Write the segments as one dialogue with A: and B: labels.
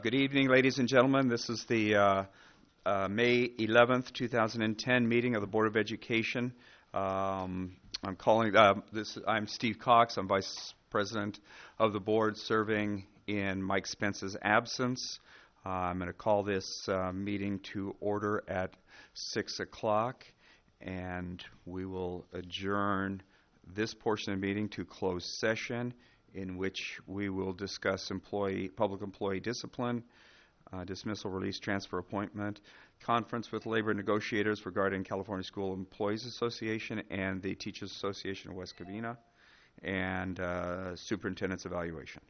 A: Good evening, ladies and gentlemen. This is the May 11th, 2010 meeting of the Board of Education. I'm Steve Cox. I'm Vice President of the Board, serving in Mike Spence's absence. I'm going to call this meeting to order at 6 o'clock, and we will adjourn this portion of the meeting to closed session, in which we will discuss public employee discipline, dismissal, release, transfer, appointment, conference with labor negotiators regarding California School Employees Association and the Teachers Association of West Covina, and superintendent's evaluation.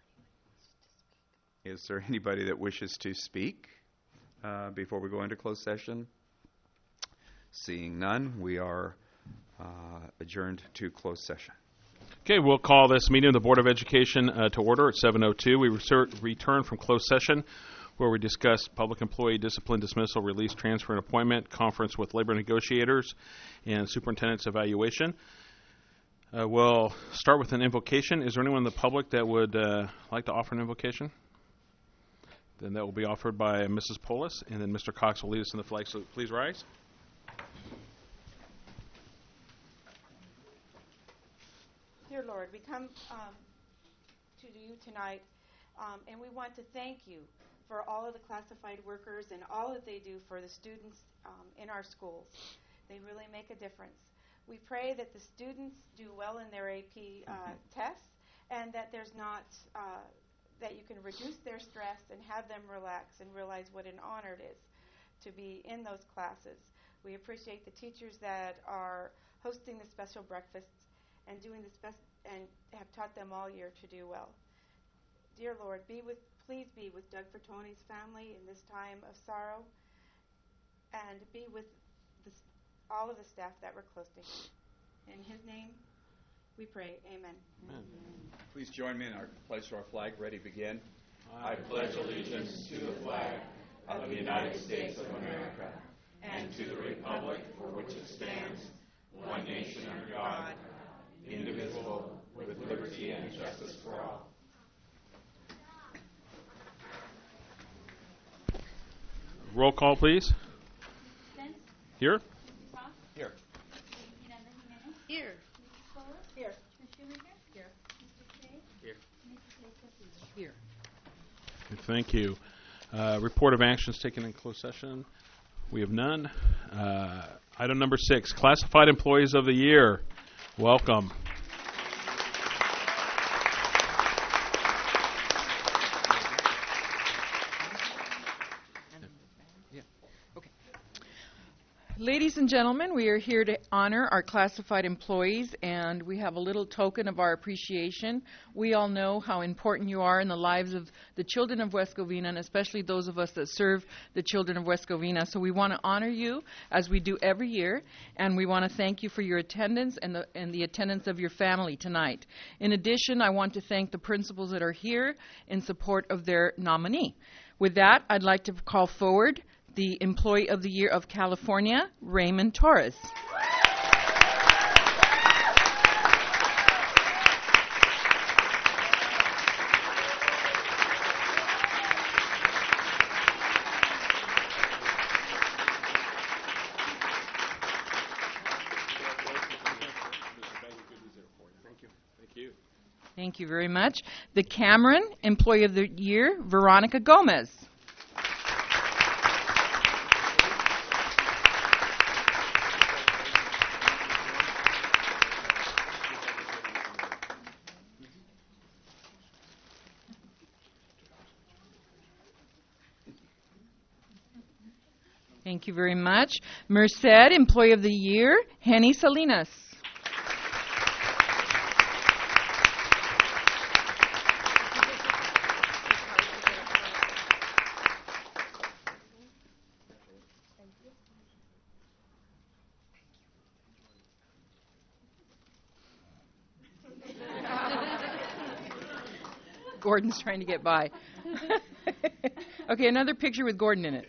A: Is there anybody that wishes to speak before we go into closed session? Seeing none, we are adjourned to closed session.
B: Okay, we'll call this meeting of the Board of Education to order at 7:02. We return from closed session, where we discuss public employee discipline, dismissal, release, transfer, and appointment, conference with labor negotiators, and superintendent's evaluation. We'll start with an invocation. Is there anyone in the public that would like to offer an invocation? Then that will be offered by Mrs. Polis, and then Mr. Cox will lead us in the flag salute. Please rise.
C: Dear Lord, we come to you tonight, and we want to thank you for all of the classified workers and all that they do for the students in our schools. They really make a difference. We pray that the students do well in their AP tests, and that there's not that you can reduce their stress and have them relax and realize what an honor it is to be in those classes. We appreciate the teachers that are hosting the special breakfasts and doing this best, and have taught them all year to do well. Dear Lord, please be with Doug Bertoni's family in this time of sorrow, and be with all of the staff that were close to him. In his name, we pray. Amen.
B: Amen.
A: Please join me in our pledge to our flag. Ready, begin.
D: I pledge allegiance to the flag of the United States of America and to the republic for which it stands, one nation under God, indivisible, with liberty and justice for all.
B: Roll call, please.
E: Spence?
B: Here.
E: Mr. Cox?
A: Here.
E: Miranda Jimenez?
C: Here.
E: Mrs. Fuller?
C: Here.
E: Ms. Schumacher?
C: Here.
E: Mr. Shea?
A: Here.
E: Mrs. Castillo?
C: Here.
B: Thank you. Report of actions taken in closed session. We have none. Item number 6, Classified Employees of the Year. Welcome.
F: Ladies and gentlemen, we are here to honor our classified employees, and we have a little token of our appreciation. We all know how important you are in the lives of the children of West Covina, and especially those of us that serve the children of West Covina. So we want to honor you, as we do every year, and we want to thank you for your attendance and the attendance of your family tonight. In addition, I want to thank the principals that are here in support of their nominee. With that, I'd like to call forward the Employee of the Year of California, Raymond Torres. Thank you very much. The Cameron Employee of the Year, Veronica Gomez. Thank you very much. Merced Employee of the Year, Henny Salinas. Gordon's trying to get by. Okay, another picture with Gordon in it.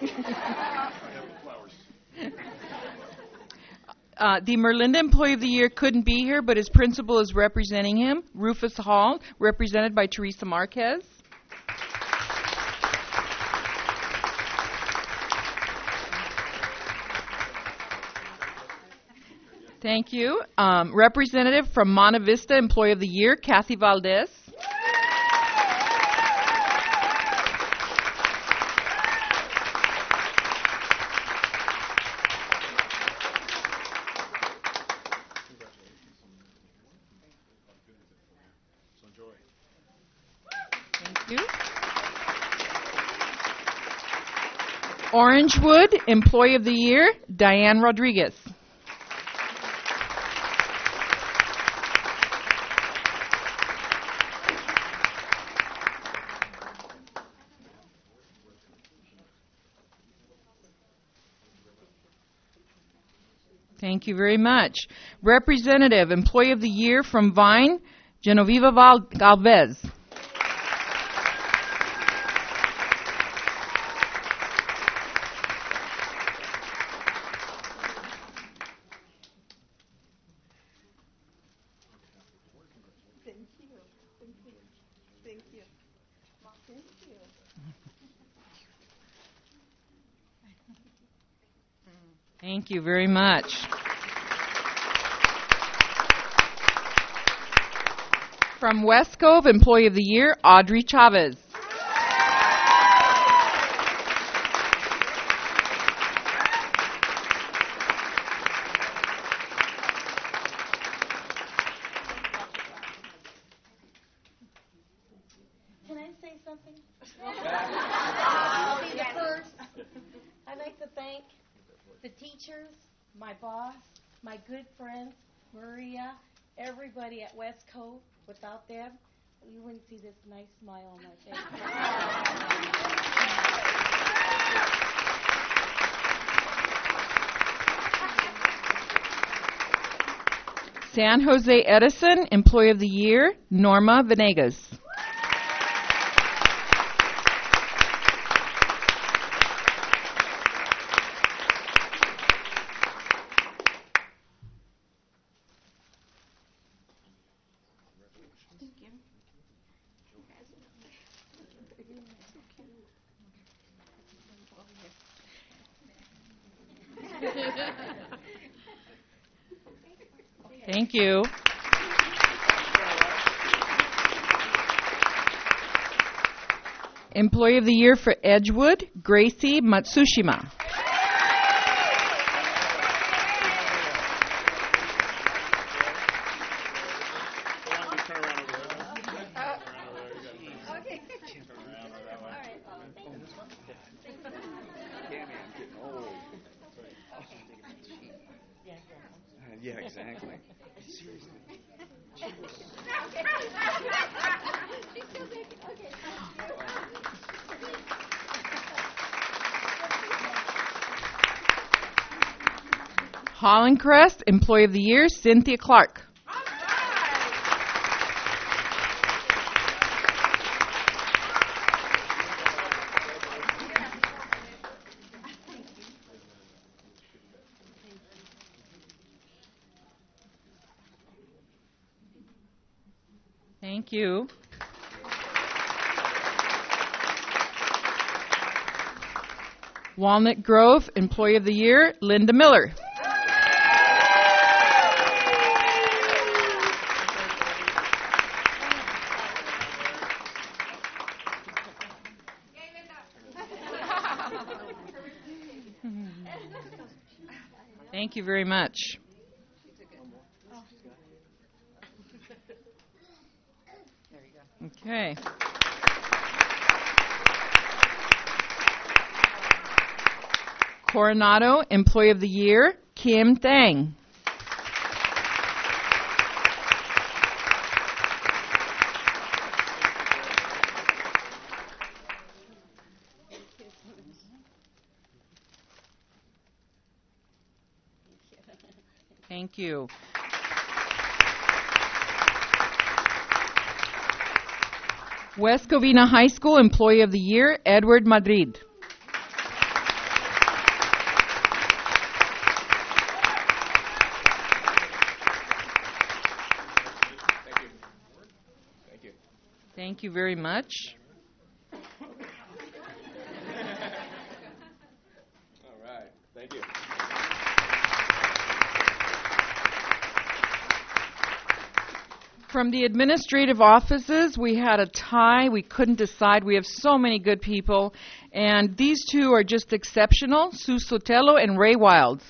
F: The Merlinda Employee of the Year couldn't be here, but his principal is representing him, Rufus Hall, represented by Teresa Marquez. Thank you. Representative from Monte Vista, Employee of the Year, Kathy Valdez. Thank you. Orangewood, Employee of the Year, Diane Rodriguez. Thank you very much. Representative, Employee of the Year from Vine, Genoveva Galvez. Thank you very much. From West Cove, Employee of the Year, Audrey Chavez.
E: Can I say something? I'll be the first. I'd like to thank the teachers, my boss, my good friends, Maria, everybody at West Cove. Without them, you wouldn't see this nice smile on my face.
F: San Jose Edison, Employee of the Year, Norma Venegas. Thank you. Employee of the Year for Edgewood, Gracie Matsushima.
A: Yeah, exactly.
F: Holland Crest, Employee of the Year, Cynthia Clark. Thank you. Walnut Grove, Employee of the Year, Linda Miller. Thank you very much. Okay. Coronado, Employee of the Year, Kim Thang. Thank you. West Covina High School Employee of the Year, Edward Madrid. Thank you very much.
A: All right. Thank you.
F: From the administrative offices, we had a tie. We couldn't decide. We have so many good people. And these two are just exceptional, Sue Sotelo and Ray Wilds.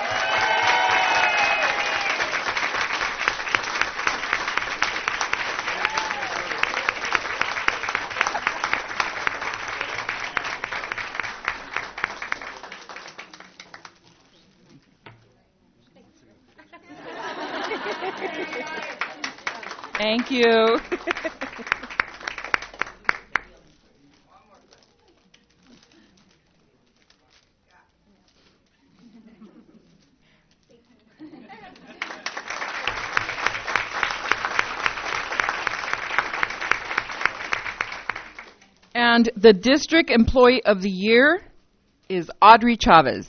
F: Thank you. And the District Employee of the Year is Audrey Chavez.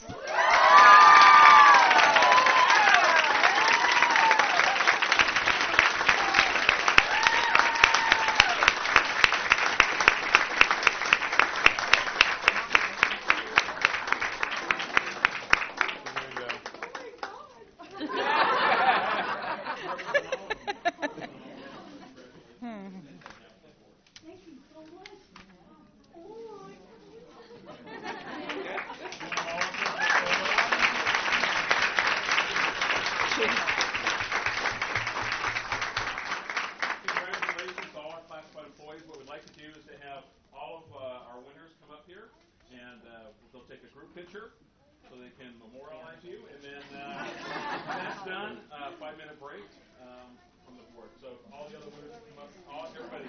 B: Congratulations to all our classified employees. What we'd like to do is to have all of our winners come up here, and they'll take a group picture so they can memorialize you. And then when that's done, 5-minute break from the board. So all the other winners come up. Everybody.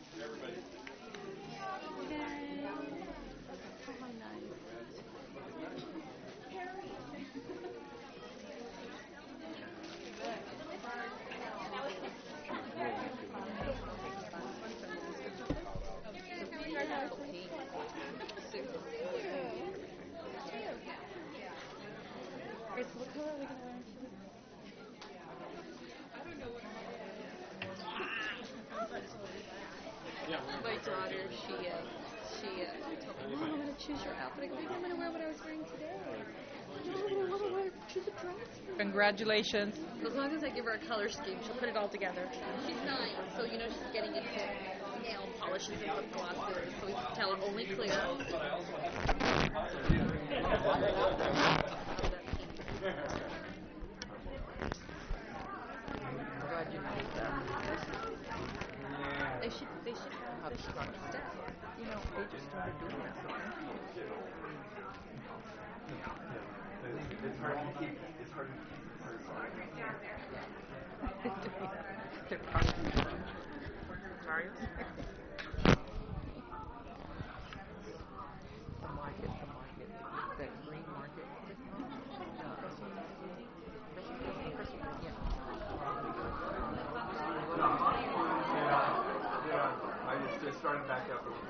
G: My daughter, she told me, Mom, I'm going to choose your outfit. I go, I'm going to wear what I was wearing today. No, I'm going to choose a dress.
F: Congratulations.
G: As long as I give her a color scheme, she'll put it all together. She's 9, so she's getting into nail polishes and lip glosses. So we tell her only clear. They should have the step.
F: They just started doing that.
H: It's hard to keep.
F: They're probably sorry. The market, that green market.
H: I just started back up with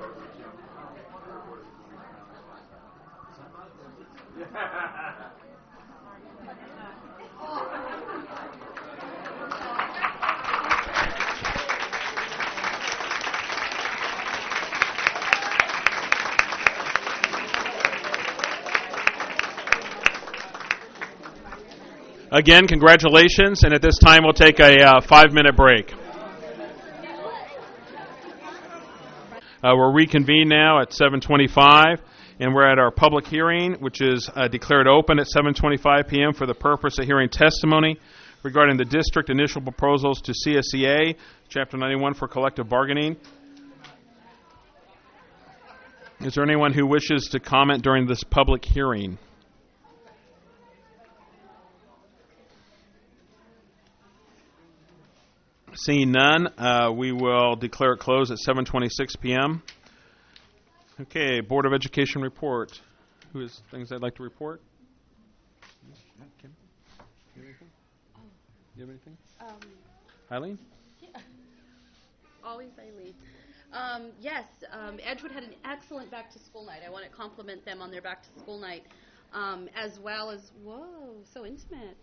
B: Again, congratulations, and at this time we'll take a 5-minute break. We'll reconvene now at 7:25, and we're at our public hearing, which is declared open at 7:25 p.m. for the purpose of hearing testimony regarding the district initial proposals to CSEA, Chapter 91 for collective bargaining. Is there anyone who wishes to comment during this public hearing? Seeing none, we will declare it closed at 7:26 p.m. Okay, Board of Education report. Who has things they'd like to report? Kim? You have anything? Eileen?
G: Yeah. Always Eileen. Yes, Edgewood had an excellent back-to-school night. I want to compliment them on their back-to-school night, as well as, whoa, so intimate.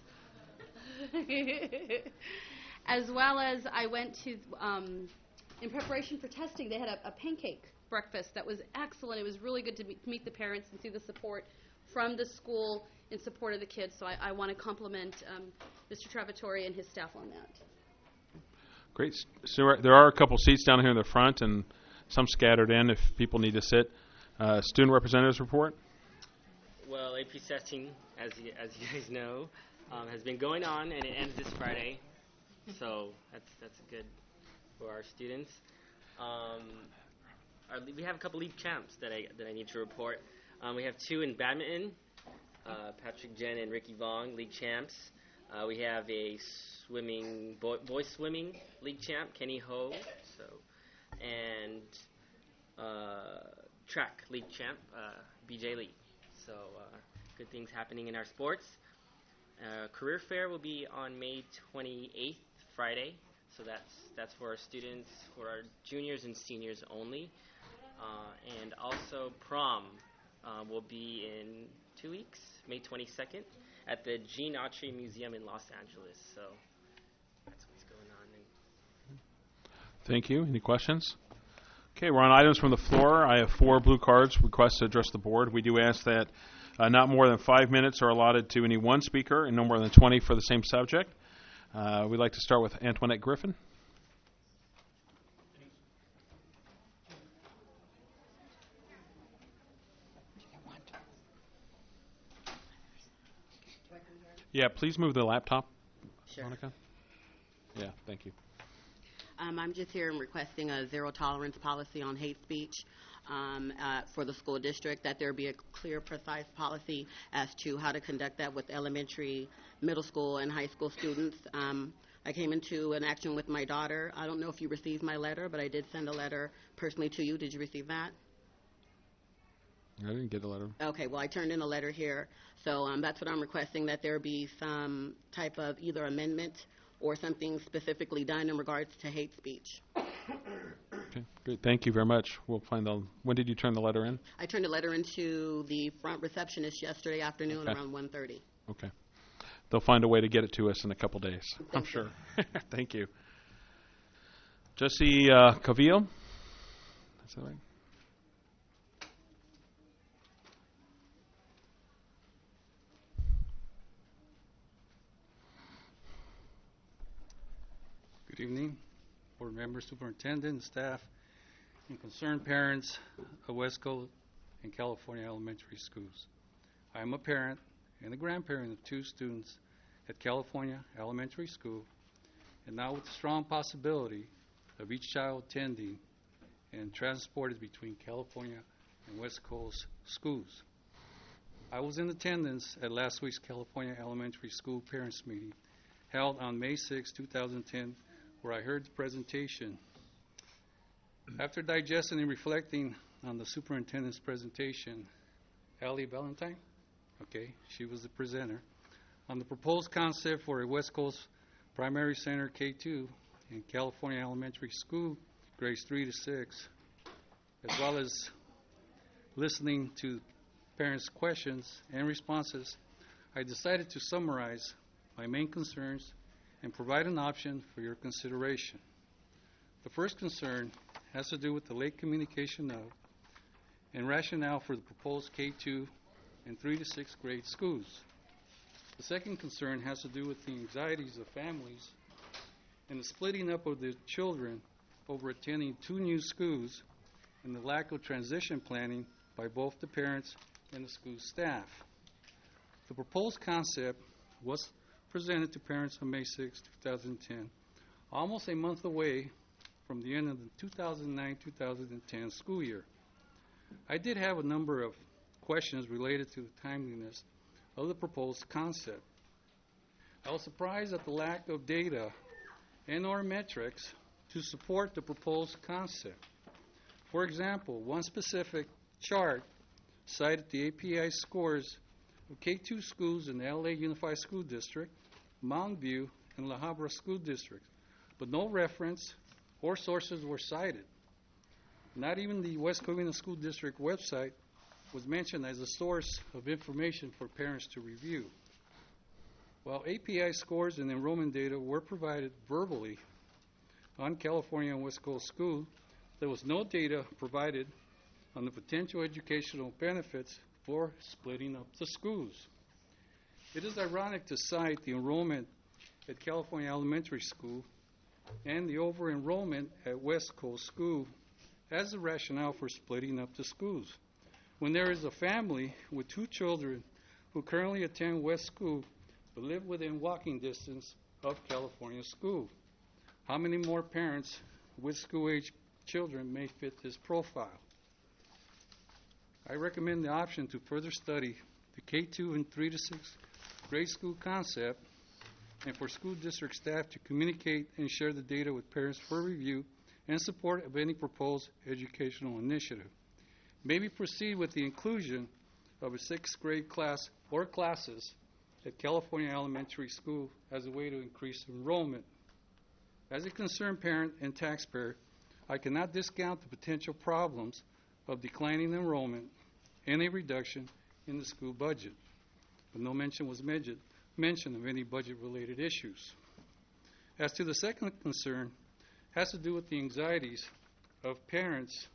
G: As well as I went to, in preparation for testing, they had a pancake breakfast that was excellent. It was really good to meet the parents and see the support from the school in support of the kids. So I want to compliment Mr. Travatori and his staff on that.
B: Great. So there are a couple seats down here in the front and some scattered in if people need to sit. Student representatives report.
I: Well, AP testing, as you guys know, has been going on, and it ends this Friday. So that's good for our students. We have a couple league champs that I need to report. We have 2 in badminton, Patrick Jen and Ricky Vong, league champs. We have a swimming boys swimming league champ, Kenny Ho. And track league champ, BJ Lee. So good things happening in our sports. Career fair will be on May 28th, Friday. So that's for our students, for our juniors and seniors only. And also prom will be in 2 weeks, May 22nd, at the Gene Autry Museum in Los Angeles. So that's what's going on.
B: Thank you. Any questions? Okay, we're on items from the floor. I have 4 blue cards requests to address the board. We do ask that not more than 5 minutes are allotted to any one speaker and no more than 20 for the same subject. We'd like to start with Antoinette Griffin. Yeah, please move the laptop,
J: Sure.
B: Monica. Yeah, thank you.
J: I'm just here and requesting a zero tolerance policy on hate speech for the school district, that there be a clear, precise policy as to how to conduct that with elementary, middle school, and high school students. I came into an action with my daughter. I don't know if you received my letter, but I did send a letter personally to you. Did you receive that?
B: I didn't get a letter.
J: Okay, well, I turned in a letter here. So that's what I'm requesting, that there be some type of either amendment or something specifically done in regards to hate speech.
B: Okay, great. Thank you very much. We'll find the. When did you turn the letter in?
J: I turned a letter into the front receptionist yesterday afternoon around 1:30.
B: Okay. They'll find a way to get it to us in a couple days, I'm sure. Thank you. Jesse Cavillo. Is that right?
K: Good evening, board members, superintendent, staff, and concerned parents of West Coast and California elementary schools. I am a parent and a grandparent of 2 students at California Elementary School, and now with the strong possibility of each child attending and transported between California and West Coast schools. I was in attendance at last week's California Elementary School Parents Meeting held on May 6, 2010, where I heard the presentation. After digesting and reflecting on the superintendent's presentation, Allie Valentine, she was the presenter, on the proposed concept for a West Coast Primary Center K-2 in California Elementary School, grades 3 to 6, as well as listening to parents' questions and responses, I decided to summarize my main concerns and provide an option for your consideration. The first concern has to do with the late communication of and rationale for the proposed K-2 and 3 to 6 grade schools. The second concern has to do with the anxieties of families and the splitting up of their children over attending 2 new schools and the lack of transition planning by both the parents and the school staff. The proposed concept was presented to parents on May 6, 2010, almost a month away from the end of the 2009-2010 school year. I did have a number of questions related to the timeliness of the proposed concept. I was surprised at the lack of data and or metrics to support the proposed concept. For example, one specific chart cited the API scores of K-2 schools in the LA Unified School District, Mountain View, and La Habra School Districts, but no reference or sources were cited. Not even the West Covina School District website was mentioned as a source of information for parents to review. While API scores and enrollment data were provided verbally on California and West Coast School, there was no data provided on the potential educational benefits for splitting up the schools. It is ironic to cite the enrollment at California Elementary School and the over-enrollment at West Coast School as the rationale for splitting up the schools. When there is a family with 2 children who currently attend West School but live within walking distance of California School, how many more parents with school-age children may fit this profile? I recommend the option to further study the K-2 and 3 to 6 grade school concept, and for school district staff to communicate and share the data with parents for review and support of any proposed educational initiative. Maybe proceed with the inclusion of a 6th grade class or classes at California Elementary School as a way to increase enrollment. As a concerned parent and taxpayer, I cannot discount the potential problems of declining enrollment and a reduction in the school budget, but no mention was mentioned of any budget-related issues. As to the second concern, has to do with the anxieties of parents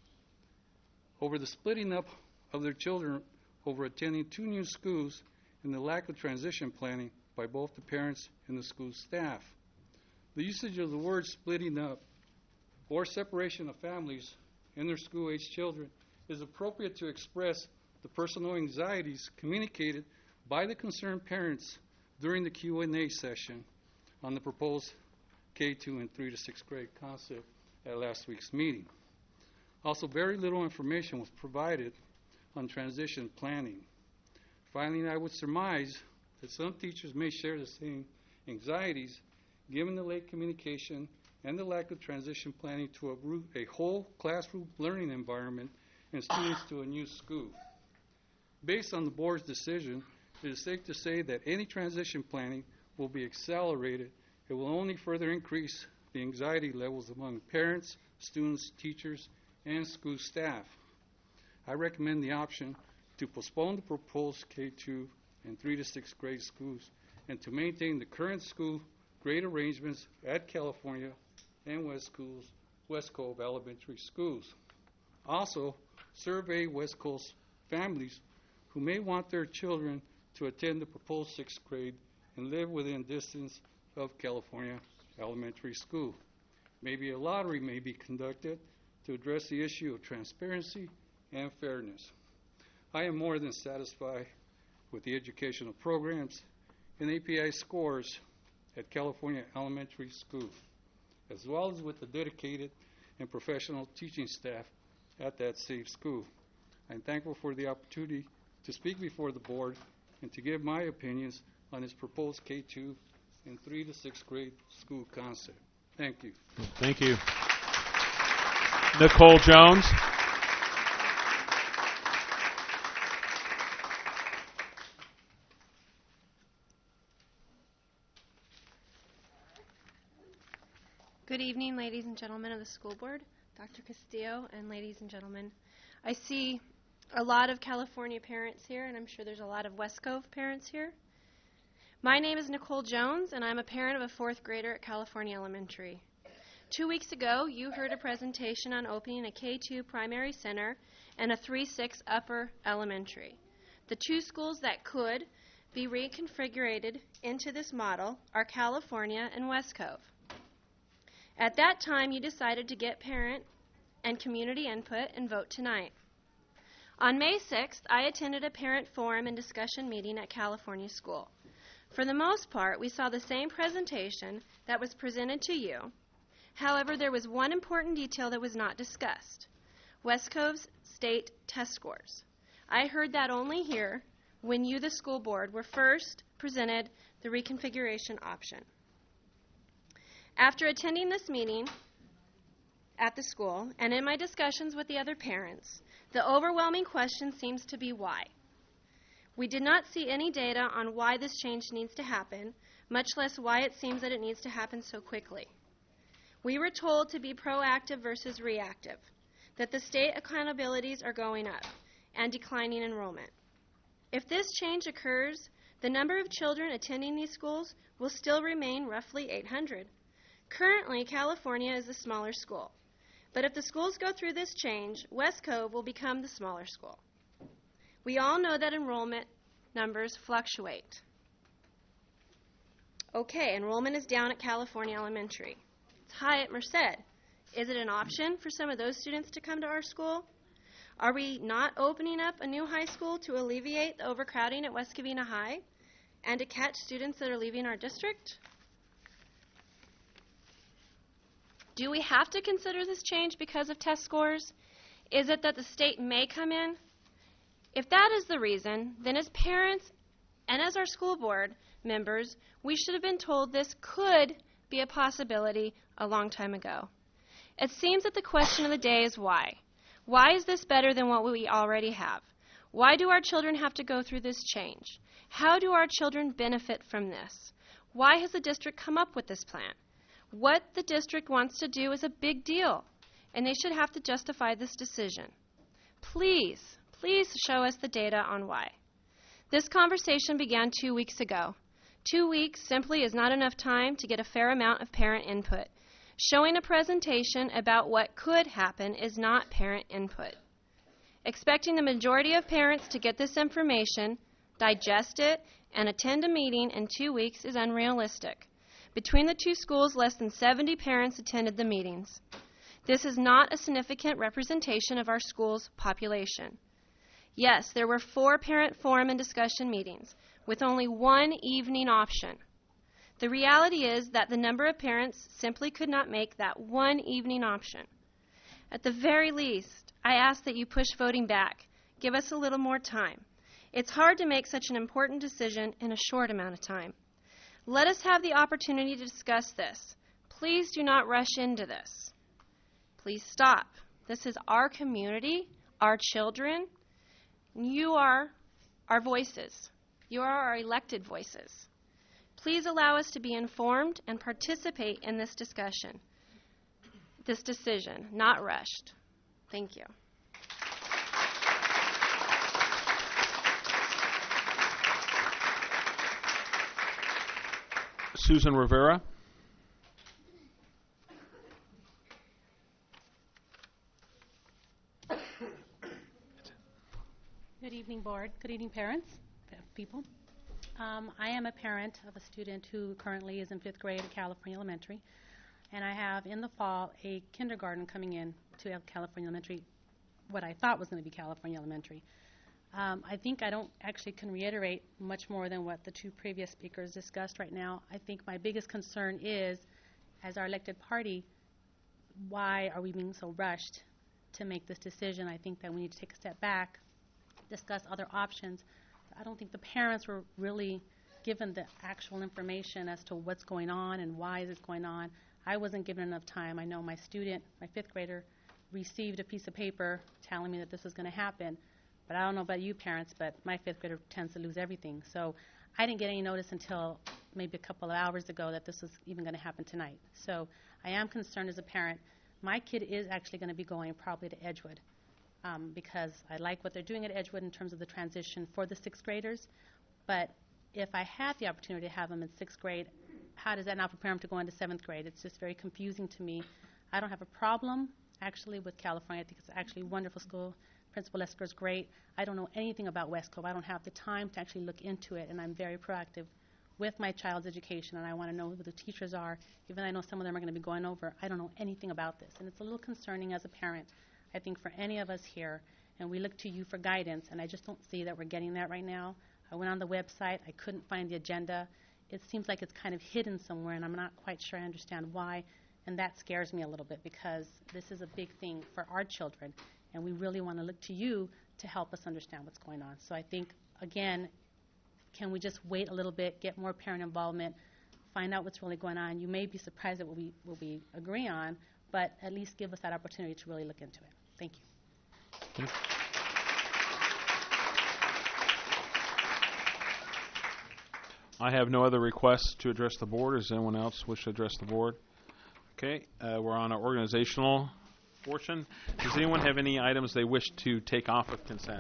K: over the splitting up of their children over attending 2 new schools and the lack of transition planning by both the parents and the school staff. The usage of the word splitting up or separation of families and their school-age children is appropriate to express the personal anxieties communicated by the concerned parents during the Q&A session on the proposed K-2 and 3 to 6 grade concept at last week's meeting. Also, very little information was provided on transition planning. Finally, I would surmise that some teachers may share the same anxieties given the late communication and the lack of transition planning to a whole classroom learning environment and students to a new school. Based on the board's decision, it is safe to say that any transition planning will be accelerated. It will only further increase the anxiety levels among parents, students, teachers, and school staff. I recommend the option to postpone the proposed K-2 and 3 to 6 grade schools and to maintain the current school grade arrangements at California and West Cove Elementary Schools. Also, survey West Coast families who may want their children to attend the proposed 6th grade and live within distance of California Elementary School. Maybe a lottery may be conducted to address the issue of transparency and fairness. I am more than satisfied with the educational programs and API scores at California Elementary School, as well as with the dedicated and professional teaching staff at that same school. I'm thankful for the opportunity to speak before the board and to give my opinions on this proposed K-2 and 3 to 6 grade school concept. Thank you.
B: Thank you. Nicole Jones.
L: Good evening, ladies and gentlemen of the school board, Dr. Castillo, and ladies and gentlemen. I see a lot of California parents here, and I'm sure there's a lot of West Cove parents here. My name is Nicole Jones, and I'm a parent of a 4th grader at California Elementary. 2 weeks ago, you heard a presentation on opening a K-2 primary center and a 3-6 upper elementary. The 2 schools that could be reconfigured into this model are California and West Cove. At that time, you decided to get parent and community input and vote tonight. On May 6th, I attended a parent forum and discussion meeting at California School. For the most part, we saw the same presentation that was presented to you. However, there was one important detail that was not discussed: West Cove's state test scores. I heard that only here when you, the school board, were first presented the reconfiguration option. After attending this meeting at the school and in my discussions with the other parents, the overwhelming question seems to be why. We did not see any data on why this change needs to happen, much less why it seems that it needs to happen so quickly. We were told to be proactive versus reactive, that the state accountabilities are going up and declining enrollment. If this change occurs, the number of children attending these schools will still remain roughly 800. Currently, California is the smaller school. But if the schools go through this change, West Cove will become the smaller school. We all know that enrollment numbers fluctuate. Okay, enrollment is down at California Elementary. High at Merced. Is it an option for some of those students to come to our school? Are we not opening up a new high school to alleviate the overcrowding at West Covina High and to catch students that are leaving our district? Do we have to consider this change because of test scores? Is it that the state may come in? If that is the reason, then as parents and as our school board members, we should have been told this could be a possibility a long time ago. It seems that the question of the day is why. Why is this better than what we already have? Why do our children have to go through this change? How do our children benefit from this? Why has the district come up with this plan? What the district wants to do is a big deal, and they should have to justify this decision. Please show us the data on why. This conversation began 2 weeks ago. 2 weeks simply is not enough time to get a fair amount of parent input. Showing a presentation about what could happen is not parent input. Expecting the majority of parents to get this information, digest it, and attend a meeting in 2 weeks is unrealistic. Between the two schools, less than 70 parents attended the meetings. This is not a significant representation of our school's population. Yes, there were 4 parent forum and discussion meetings, with only 1 evening option. The reality is that the number of parents simply could not make that 1 evening option. At the very least, I ask that you push voting back. Give us a little more time. It's hard to make such an important decision in a short amount of time. Let us have the opportunity to discuss this. Please do not rush into this. Please stop. This is our community, our children. You are our voices. You are our elected voices. Please allow us to be informed and participate in this discussion, this decision, not rushed. Thank you.
B: Susan Rivera.
M: Good evening, board. Good evening, parents, people. I am a parent of a student who currently is in 5th grade at California Elementary, and I have in the fall a kindergarten coming in to California Elementary, what I thought was going to be California Elementary. I think I don't actually can reiterate much more than what the 2 previous speakers discussed right now. I think my biggest concern is, as our elected party, why are we being so rushed to make this decision? I think that we need to take a step back, discuss other options. I don't think the parents were really given the actual information as to what's going on and why is it going on. I wasn't given enough time. I know my student, my 5th grader, received a piece of paper telling me that this was going to happen. But I don't know about you parents, but my 5th grader tends to lose everything. So I didn't get any notice until maybe a couple of hours ago that this was even going to happen tonight. So I am concerned as a parent. My kid is actually going to be going probably to Edgewood because I like what they're doing at Edgewood in terms of the transition for the 6th graders. But if I had the opportunity to have them in 6th grade, how does that now prepare them to go into 7th grade? It's just very confusing to me. I don't have a problem, actually, with California. I think it's actually a wonderful school. Principal Esker is great. I don't know anything about West Cove. I don't have the time to actually look into it, and I'm very proactive with my child's education, and I want to know who the teachers are. Even though I know some of them are going to be going over, I don't know anything about this, and it's a little concerning as a parent, I think, for any of us here, and we look to you for guidance, and I just don't see that we're getting that right now. I went on the website. I couldn't find the agenda. It seems like it's kind of hidden somewhere, and I'm not quite sure I understand why, and that scares me a little bit because this is a big thing for our children, and we really want to look to you to help us understand what's going on. So I think, again, can we just wait a little bit, get more parent involvement, find out what's really going on? You may be surprised at what we agree on, but at least give us that opportunity to really look into it. Thank you.
B: Okay. I have no other requests to address the board. Does anyone else wish to address the board? Okay, we're on our organizational portion. Does anyone have any items they wish to take off of consent?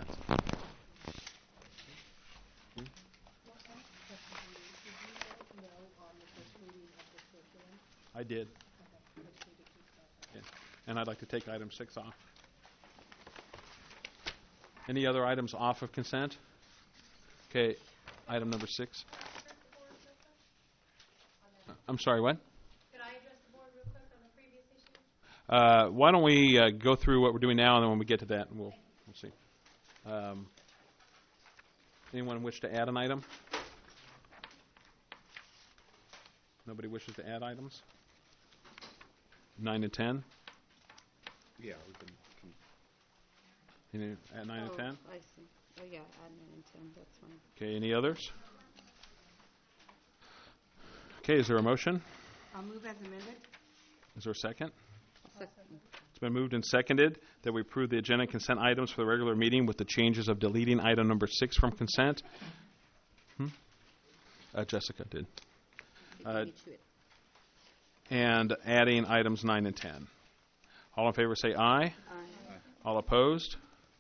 B: I did. Okay. And I'd like to take item 6 off. Any other items off of consent? Okay, item number 6. I'm sorry, what?
E: Could I address the board real quick on
B: Why don't we go through what we're doing now, and then when we get to that, we'll see. Anyone wish to add an item? Nobody wishes to add items? 9 and 10?
A: Yeah, we can.
B: At 9 and 10?
N: I see. Oh, yeah, add 9 and 10, that's fine.
B: Okay, any others? Okay, is there a motion?
N: I'll move as amended.
B: Is there a second?
N: Second.
B: It's been moved and seconded that we approve the agenda and consent items for the regular meeting with the changes of deleting item number 6 from consent. Jessica did. And adding items 9 and 10. All in favor say aye.
N: Aye.
B: All opposed?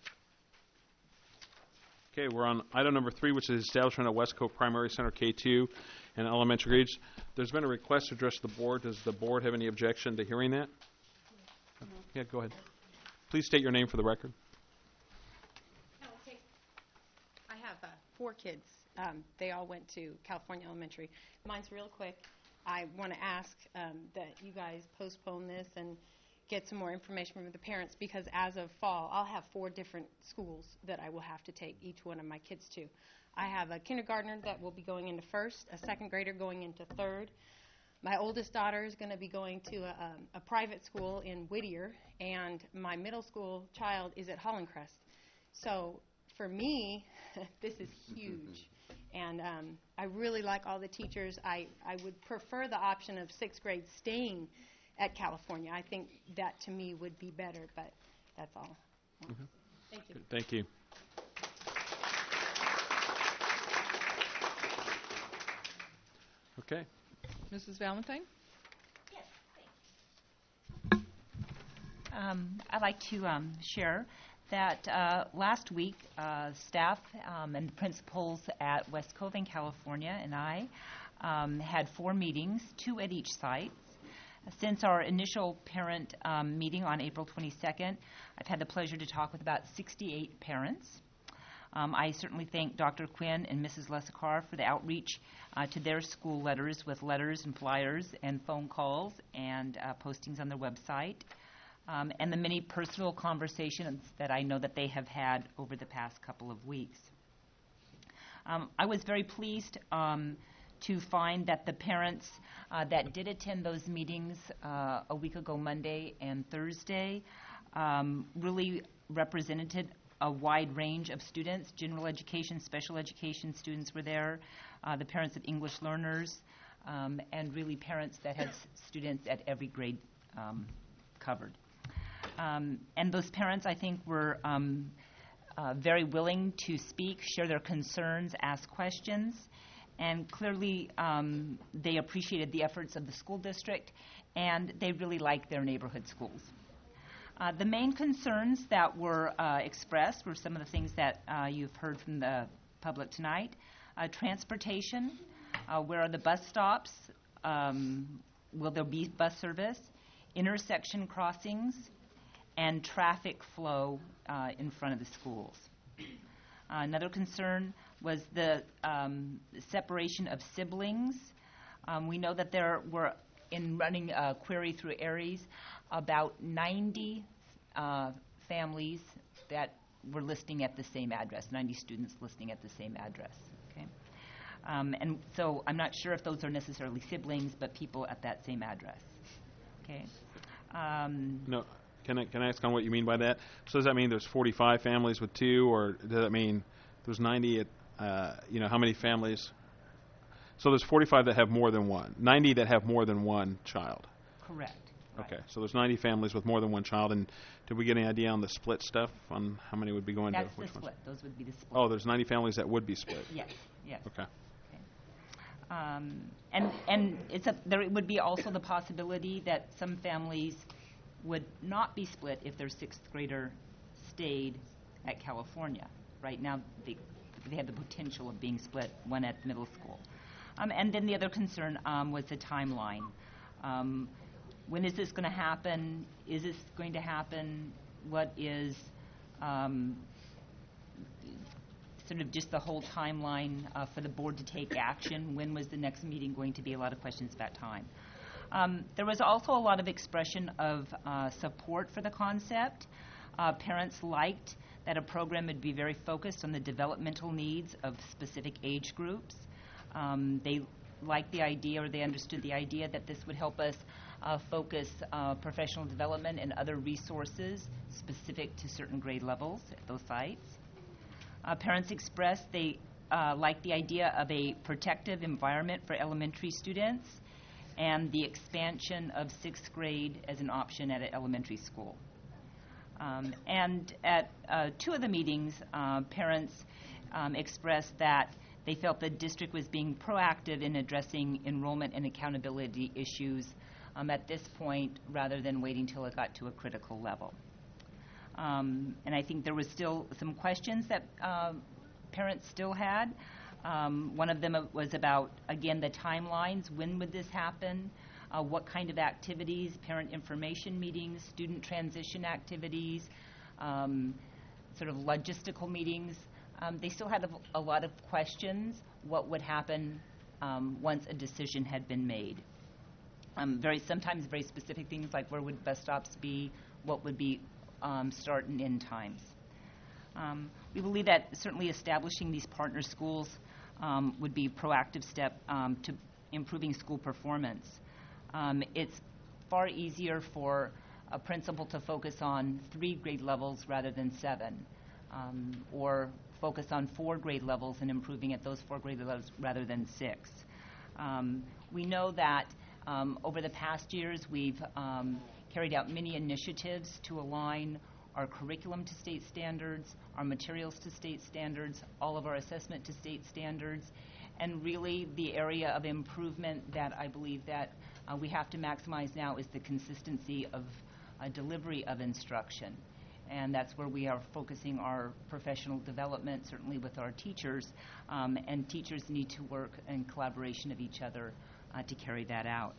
B: Okay, we're on item number 3, which is establishment of West Cove Primary Center K2 and elementary grades. There's been a request to address the board. Does the board have any objection to hearing that? No. Yeah, go ahead. Please state your name for the record.
O: I have 4 kids. They all went to California Elementary. Mine's real quick. I want to ask that you guys postpone this and get some more information from the parents, because as of fall, I'll have 4 different schools that I will have to take each one of my kids to. I have a kindergartner that will be going into first, a second grader going into third. My oldest daughter is going to be going to a private school in Whittier, and my middle school child is at Hollencrest. So for me, this is huge. And I really like all the teachers. I would prefer the option of 6th grade staying at California. I think that to me would be better, but that's all.
B: Mm-hmm.
O: Thank you.
B: Good. Thank you. Okay.
F: Mrs. Valentine?
P: I'd like to share that last week staff and principals at West Cove in California and I had 4 meetings, 2 at each site. Since our initial parent meeting on April 22nd, I've had the pleasure to talk with about 68 parents. I certainly thank Dr. Quinn and Mrs. Lesacar for the outreach to their school letters with letters and flyers and phone calls and postings on their website, and the many personal conversations that I know that they have had over the past couple of weeks. I was very pleased to find that the parents that did attend those meetings a week ago, Monday and Thursday, really represented a wide range of students. General education, special education students were there, the parents of English learners, and really parents that had students at every grade covered. And those parents, I think, were very willing to speak, share their concerns, ask questions, and clearly they appreciated the efforts of the school district, and they really liked their neighborhood schools. The main concerns that were expressed were some of the things that you've heard from the public tonight. Transportation, where are the bus stops? Will there be bus service? Intersection crossings, and traffic flow in front of the schools. Another concern was the separation of siblings. We know that there were, in running a query through Aries, about 90 families that were listing at the same address, 90 students listing at the same address. Okay, and so I'm not sure if those are necessarily siblings, but people at that same address. Okay.
B: No. Can I ask on what you mean by that? So does that mean there's 45 families with 2, or does that mean there's 90 at, how many families? So there's 45 that have more than one, 90 that have more than one child.
P: Correct.
B: Okay, right. So there's 90 families with more than one child, and did we get any idea on the split stuff on how many would be going
P: That's
B: to which
P: the split.
B: ones?
P: Those would be the split.
B: Oh, there's 90 families that would be split.
P: Yes. Yes.
B: Okay.
P: And there would be also the possibility that some families would not be split if their 6th grader stayed at California. Right now, they have the potential of being split, one at middle school. And then the other concern was the timeline. When is this going to happen? Is this going to happen? What is sort of just the whole timeline for the board to take action? When was the next meeting going to be? A lot of questions about time. There was also a lot of expression of support for the concept. Parents liked that a program would be very focused on the developmental needs of specific age groups. They liked the idea, or they understood the idea, that this would help us focus professional development and other resources specific to certain grade levels at those sites. Parents expressed they liked the idea of a protective environment for elementary students and the expansion of 6th grade as an option at an elementary school. And at 2 of the meetings, parents expressed that they felt the district was being proactive in addressing enrollment and accountability issues at this point rather than waiting till it got to a critical level. And I think there was still some questions that parents still had. One of them was about, again, the timelines. When would this happen? What kind of activities, parent information meetings, student transition activities, sort of logistical meetings. They still had a lot of questions. What would happen once a decision had been made? Sometimes very specific things like where would bus stops be, what would be start and end times. We believe that certainly establishing these partner schools would be a proactive step to improving school performance. It's far easier for a principal to focus on 3 grade levels rather than 7, or focus on 4 grade levels and improving at those 4 grade levels rather than 6. We know that over the past years we've carried out many initiatives to align our curriculum to state standards, our materials to state standards, all of our assessment to state standards, and really the area of improvement that I believe that we have to maximize now is the consistency of delivery of instruction. And that's where we are focusing our professional development, certainly with our teachers, and teachers need to work in collaboration of each other to carry that out.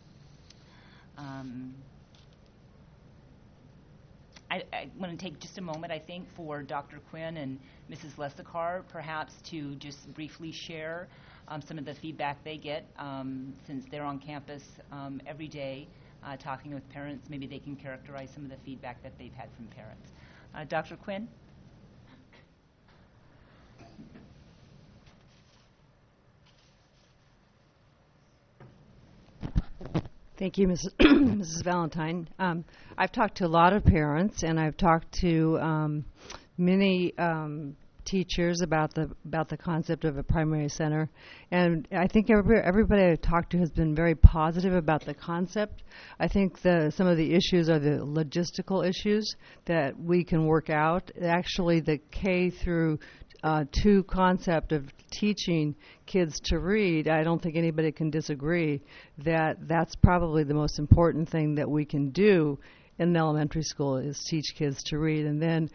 P: I want to take just a moment, I think, for Dr. Quinn and Mrs. Lessakar perhaps to just briefly share some of the feedback they get since they're on campus every day talking with parents. Maybe they can characterize some of the feedback that they've had from parents. Dr. Quinn?
Q: Thank you, Mrs. Valentine. I've talked to a lot of parents, and I've talked to many teachers about the concept of a primary center, and I think everybody I've talked to has been very positive about the concept. I think some of the issues are the logistical issues that we can work out. Actually, the K through 2 concept of teaching kids to read, I don't think anybody can disagree that that's probably the most important thing that we can do in the elementary school is teach kids to read. And then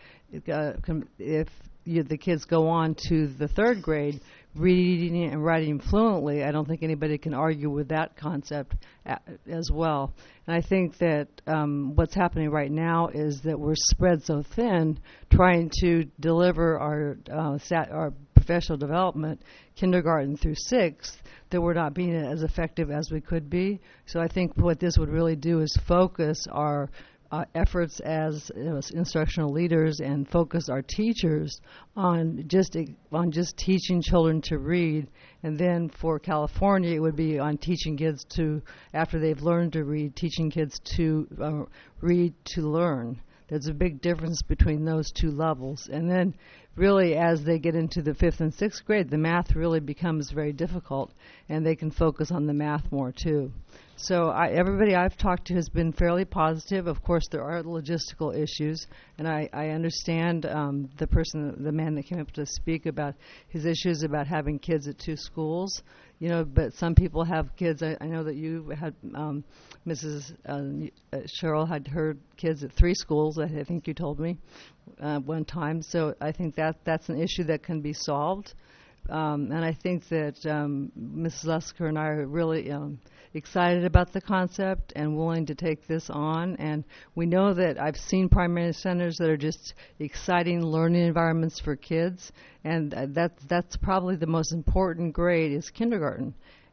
Q: if the kids go on to the 3rd grade, reading and writing fluently, I don't think anybody can argue with that concept as well. And I think that what's happening right now is that we're spread so thin trying to deliver our professional development, kindergarten through 6th, that we're not being as effective as we could be. So I think what this would really do is focus our efforts as instructional leaders and focus our teachers on just teaching children to read. And then for California, it would be on teaching kids to, after they've learned to read, teaching kids to read to learn. There's a big difference between those 2 levels. And then really as they get into the 5th and 6th grade, the math really becomes very difficult, and they can focus on the math more too. So everybody I've talked to has been fairly positive. Of course, there are logistical issues, and I understand the man that came up to speak about his issues about having kids at 2 schools. But some people have kids. I know that you had, Mrs. Cheryl had her kids at 3 schools, I think you told me one time. So I think that's an issue that can be solved. And I think that Mrs. Lessakar and I are really excited about the concept and willing to take this on. And we know that I've seen primary centers that are just exciting learning environments for kids, and that's probably the most important grade is kindergarten.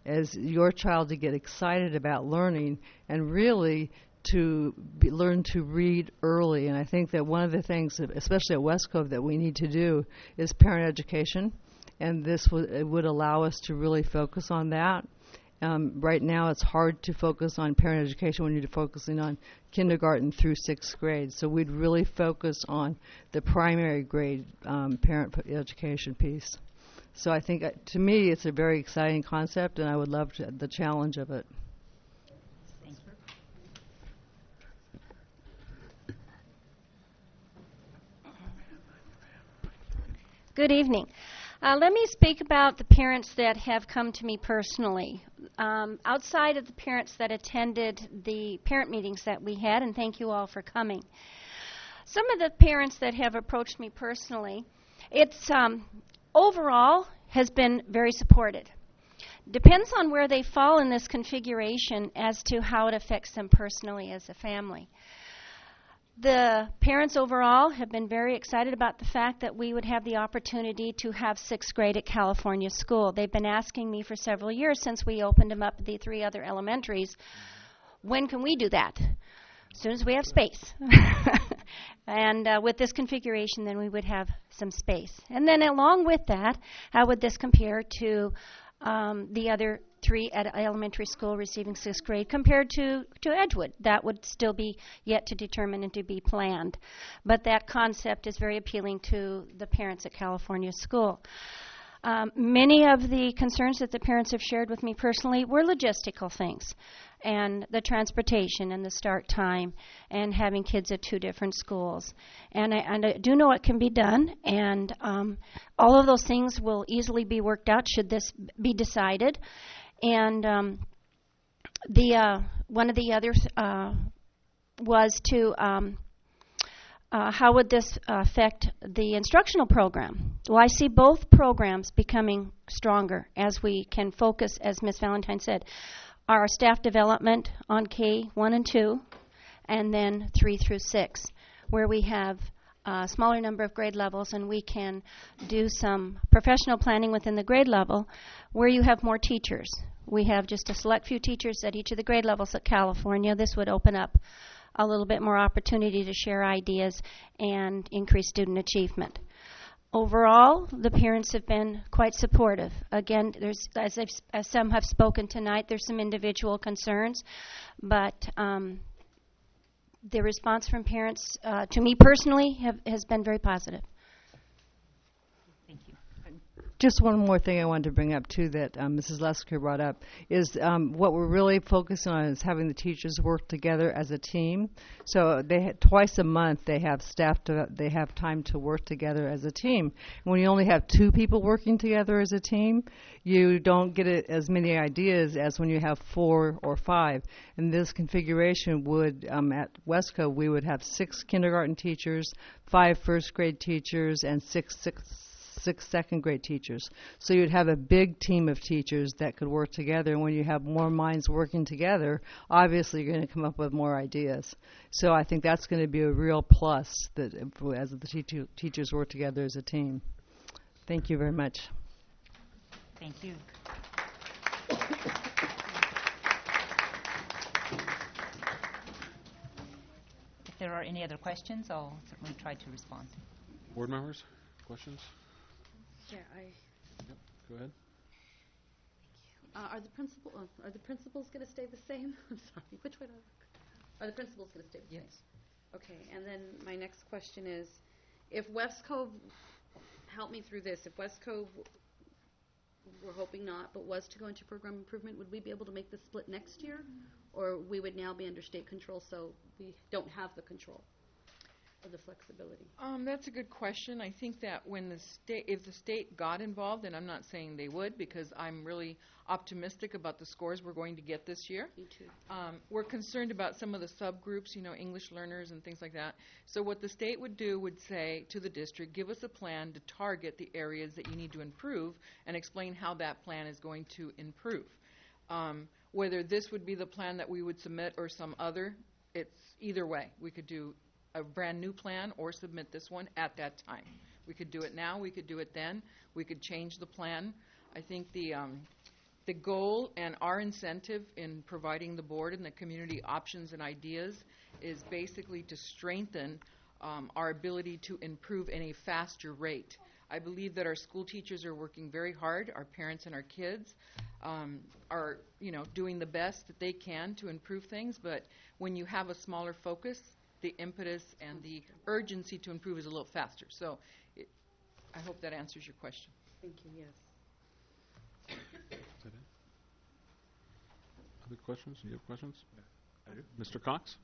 Q: as your child to get excited about learning and really to learn to read early. And I think that one of the things, especially at West Cove, that we need to do is parent education, and this would allow us to really focus on that. Right now, it's hard to focus on parent education when you're focusing on kindergarten through 6th grade. So we'd really focus on the primary grade parent education piece. So I think, to me, it's a very exciting concept, and I would love the challenge of it.
P: Thank you.
L: Good evening. Let me speak about the parents that have come to me personally. Outside of the parents that attended the parent meetings that we had, and thank you all for coming. Some of the parents that have approached me personally, it's overall has been very supported. Depends on where they fall in this configuration as to how it affects them personally as a family. The parents overall have been very excited about the fact that we would have the opportunity to have 6th grade at California School. They've been asking me for several years since we opened them up at the 3 other elementaries, when can we do that? As soon as we have space. And with this configuration, then we would have some space. And then along with that, how would this compare to the other 3 at elementary school receiving 6th grade compared to Edgewood? That would still be yet to determine and to be planned. But that concept is very appealing to the parents at California School. Many of the concerns that the parents have shared with me personally were logistical things, and the transportation and the start time and having kids at 2 different schools. And I do know it can be done, and all of those things will easily be worked out should this be decided. And one of the others was to how would this affect the instructional program? Well, I see both programs becoming stronger as we can focus, as Ms. Valentine said, our staff development on K1 and 2, and then 3 through 6, where we have a smaller number of grade levels, and we can do some professional planning within the grade level where you have more teachers. We have just a select few teachers at each of the grade levels at California. This would open up a little bit more opportunity to share ideas and increase student achievement. Overall, the parents have been quite supportive. Again, there's, as some have spoken tonight, there's some individual concerns, but the response from parents to me personally has been very positive.
P: Thank you.
Q: Just one more thing I wanted to bring up, too, that Mrs. Lesker brought up, is what we're really focusing on is having the teachers work together as a team. So twice a month they have they have time to work together as a team. When you only have 2 people working together as a team, you don't get as many ideas as when you have 4 or 5. And this configuration would, at Westco, we would have 6 kindergarten teachers, 5 first grade teachers, and 6 second grade teachers. So you'd have a big team of teachers that could work together, and when you have more minds working together, obviously you're going to come up with more ideas. So I think that's going to be a real plus, that as the teachers work together as a team. Thank you very much.
P: Thank you. If there are any other questions, I'll certainly try to respond.
B: Board members, questions?
G: Yeah,
B: Yep, go ahead.
G: Are the principals going to stay the same? I'm sorry. Which way do I look? Are the principals going to stay the same?
P: Yes.
G: Okay. And then my next question is, if West Cove, help me through this. If West Cove, we're hoping not, but was to go into program improvement, would we be able to make the split next year, or we would now be under state control, so we don't have the control of the flexibility?
F: That's a good question. I think that if the state got involved, and I'm not saying they would, because I'm really optimistic about the scores we're going to get this year.
G: Me too.
F: We're concerned about some of the subgroups, English learners and things like that. So what the state would do would say to the district, give us a plan to target the areas that you need to improve and explain how that plan is going to improve. Whether this would be the plan that we would submit or some other, it's either way. We could do a brand new plan or submit this one at that time. We could do it now, we could do it then, we could change the plan. I think The goal and our incentive in providing the board and the community options and ideas is basically to strengthen our ability to improve in a faster rate. I believe that our school teachers are working very hard. Our parents and our kids are, doing the best that they can to improve things. But when you have a smaller focus, the impetus and the urgency to improve is a little faster. So I hope that answers your question.
N: Thank you, yes.
B: Is that it? Other questions? Do you have questions?
A: I do.
B: Mr. Cox?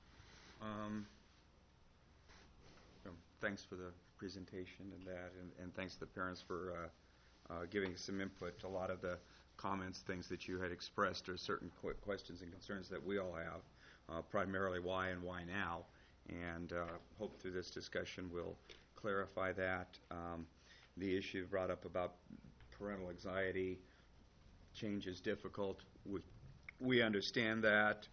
A: Thanks for the presentation and that, and thanks to the parents for giving some input. A lot of the comments, things that you had expressed are certain questions and concerns that we all have, primarily why and why now, and hope through this discussion we'll clarify that. The issue brought up about parental anxiety, change is difficult. We understand that.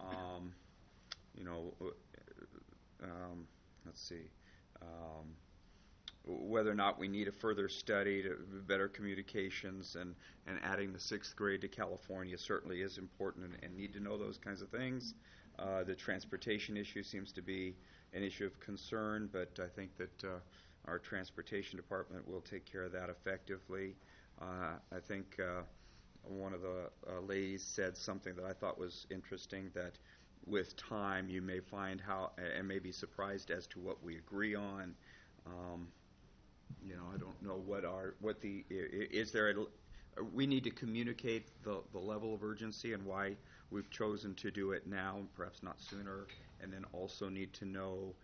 A: Let's see. Whether or not we need a further study to better communications and adding the 6th grade to California certainly is important and need to know those kinds of things. The transportation issue seems to be an issue of concern, but I think that our transportation department will take care of that effectively. I think one of the ladies said something that I thought was interesting, that with time you may find how and may be surprised as to what we agree on. I don't know we need to communicate the level of urgency and why we've chosen to do it now and perhaps not sooner, and then also need to know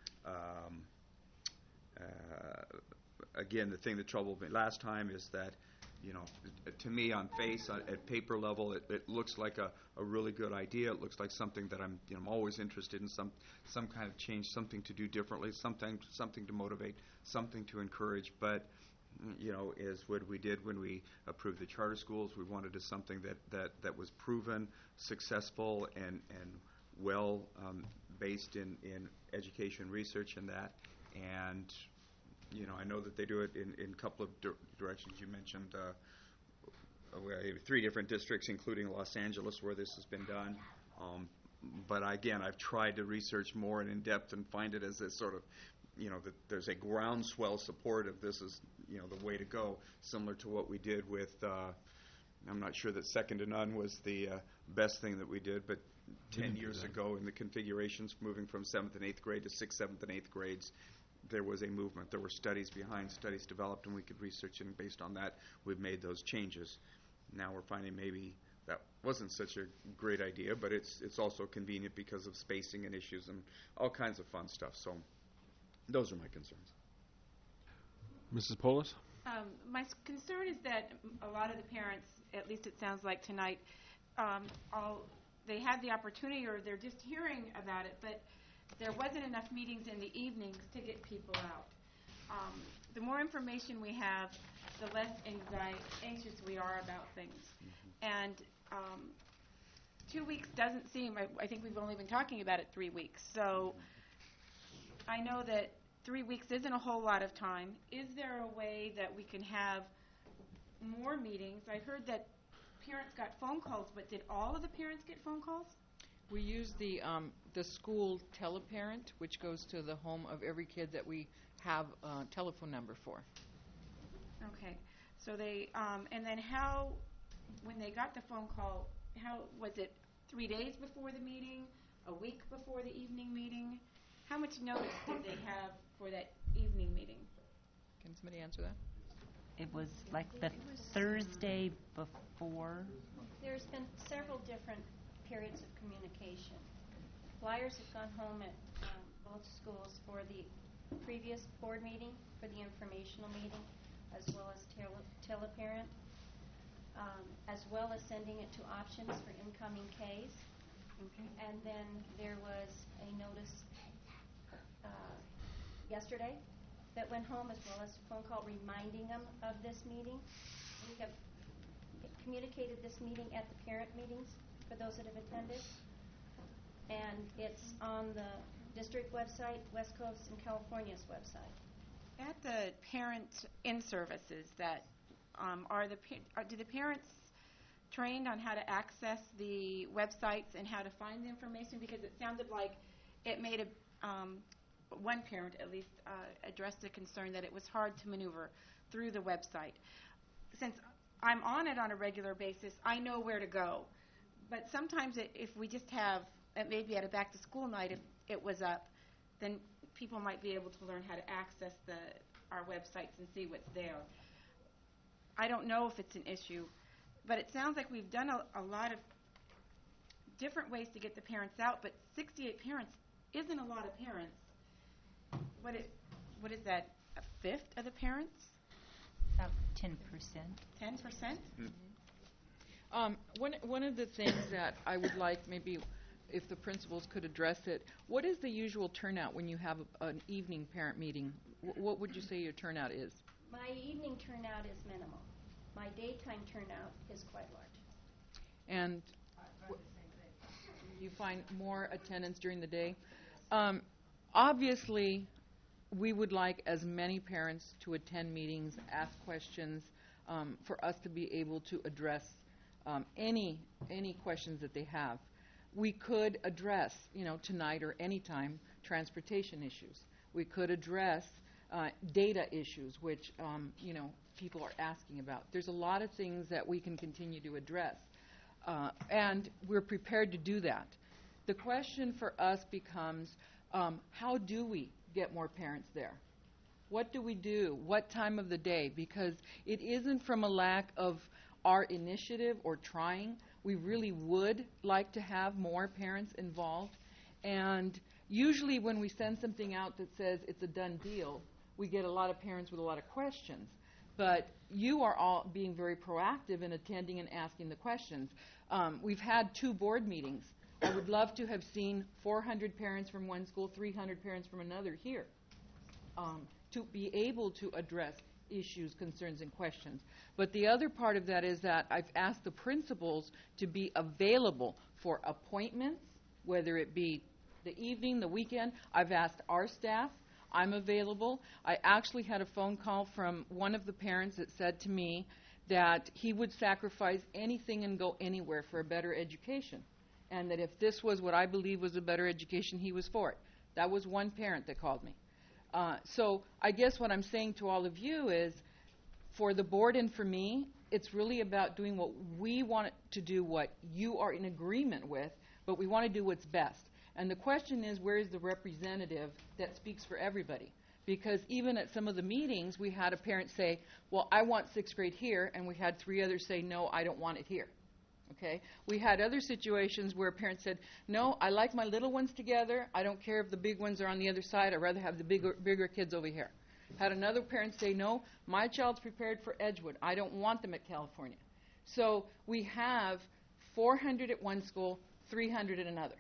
A: again, the thing that troubled me last time is that to me on face, at paper level, it looks like a really good idea. It looks like something that I'm always interested in, some kind of change, something to do differently, something to motivate, something to encourage. But as what we did when we approved the charter schools, we wanted to something that was proven, successful, and well based in education research and that. And I know that they do it in a couple of directions. You mentioned 3 different districts, including Los Angeles, where this has been done. But again, I've tried to research more and in depth and find it as a sort of, that there's a groundswell support of this is, the way to go, similar to what we did with, I'm not sure that second to none was the best thing that we did, but 10 years ago in the configurations, moving from 7th and 8th grade to 6th, 7th, and 8th grades, there was a movement. There were studies behind, studies developed, and we could research it, and based on that, we've made those changes. Now we're finding maybe that wasn't such a great idea, but it's also convenient because of spacing and issues and all kinds of fun stuff. So those are my concerns.
B: Mrs. Polis?
C: My concern is that a lot of the parents, at least it sounds like tonight, they had the opportunity or they're just hearing about it, but there wasn't enough meetings in the evenings to get people out. The more information we have, the less anxious we are about things. And 2 weeks doesn't seem, I think we've only been talking about it 3 weeks. So I know that 3 weeks isn't a whole lot of time. Is there a way that we can have more meetings? I heard that parents got phone calls, but did all of the parents get phone calls?
F: We use the school teleparent, which goes to the home of every kid that we have a telephone number for.
C: Okay. So they, and then how, when they got the phone call, how, was it 3 days before the meeting, a week before the evening meeting? How much notice did they have for that evening meeting?
F: Can somebody answer that?
P: It was like the Thursday before.
E: There's been several different periods of communication. Flyers have gone home at both schools for the previous board meeting, for the informational meeting, as well as teleparent, as well as sending it to options for incoming Ks. Okay. And then there was a notice yesterday that went home, as well as a phone call reminding them of this meeting. We have communicated this meeting at the parent meetings for those that have attended, and it's on the district website, West Coast and California's website.
C: At the parent in-services that do the parents trained on how to access the websites and how to find the information? Because it sounded like it made one parent at least addressed a concern that it was hard to maneuver through the website. Since I'm on it on a regular basis, I know where to go. But sometimes if we just have, maybe at a back-to-school night, if it was up, then people might be able to learn how to access our websites and see what's there. I don't know if it's an issue, but it sounds like we've done a lot of different ways to get the parents out, but 68 parents isn't a lot of parents. What is that, a fifth of the parents?
P: About 10%.
C: 10%?
F: One of the things that I would like, maybe if the principals could address it, what is the usual turnout when you have an evening parent meeting? What would you say your turnout is?
E: My evening turnout is minimal. My daytime turnout is quite large.
F: And you find more attendance during the day? Obviously, we would like as many parents to attend meetings, ask questions, for us to be able to address any questions that they have. We could address, tonight or any time, transportation issues. We could address data issues, which, people are asking about. There's a lot of things that we can continue to address, and we're prepared to do that. The question for us becomes, how do we get more parents there? What do we do? What time of the day? Because it isn't from a lack of our initiative or trying. We really would like to have more parents involved. And usually when we send something out that says it's a done deal, we get a lot of parents with a lot of questions. But you are all being very proactive in attending and asking the questions. We've had 2 board meetings. I would love to have seen 400 parents from one school, 300 parents from another here, to be able to address issues, concerns, and questions. But the other part of that is that I've asked the principals to be available for appointments, whether it be the evening, the weekend. I've asked our staff. I'm available. I actually had a phone call from one of the parents that said to me that he would sacrifice anything and go anywhere for a better education, and that if this was what I believe was a better education, he was for it. That was one parent that called me. So I guess what I'm saying to all of you is, for the board and for me, it's really about doing what we want to do, what you are in agreement with, but we want to do what's best. And the question is, where is the representative that speaks for everybody? Because even at some of the meetings, we had a parent say, well, I want 6th grade here, and we had 3 others say, no, I don't want it here. Okay? We had other situations where parents said, no, I like my little ones together. I don't care if the big ones are on the other side. I'd rather have the bigger kids over here. Had another parent say, no, my child's prepared for Edgewood. I don't want them at California. So we have 400 at one school, 300 at another.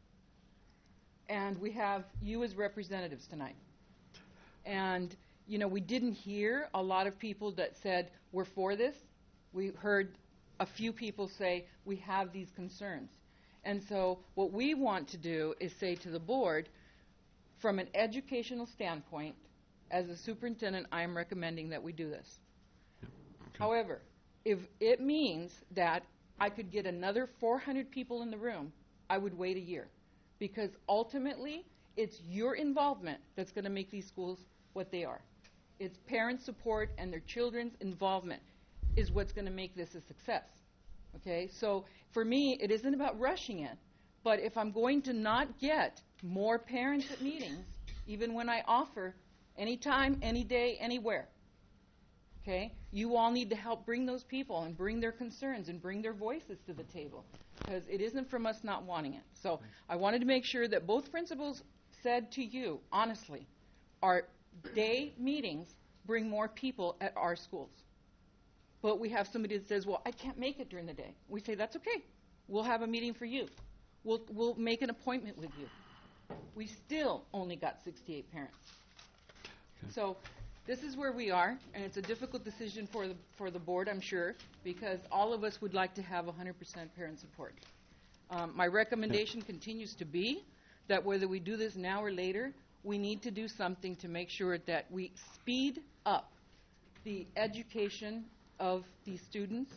F: And we have you as representatives tonight. And, we didn't hear a lot of people that said, we're for this. We heard a few people say, we have these concerns. And so what we want to do is say to the board, from an educational standpoint, as a superintendent, I am recommending that we do this.
B: Okay.
F: However, if it means that I could get another 400 people in the room, I would wait a year. Because ultimately, it's your involvement that's going to make these schools what they are. It's parent support and their children's involvement is what's going to make this a success. Okay? So for me, it isn't about rushing it. But if I'm going to not get more parents at meetings, even when I offer anytime, any day, anywhere, okay, you all need to help bring those people and bring their concerns and bring their voices to the table, because it isn't from us not wanting it. So I wanted to make sure that both principals said to you, honestly, our day meetings bring more people at our schools. But we have somebody that says, well, I can't make it during the day. We say, that's okay. We'll have a meeting for you. We'll make an appointment with you. We still only got 68 parents.
B: Okay.
F: So this is where we are, and it's a difficult decision for the board, I'm sure, because all of us would like to have 100% parent support. My recommendation continues to be that whether we do this now or later, we need to do something to make sure that we speed up the education of these students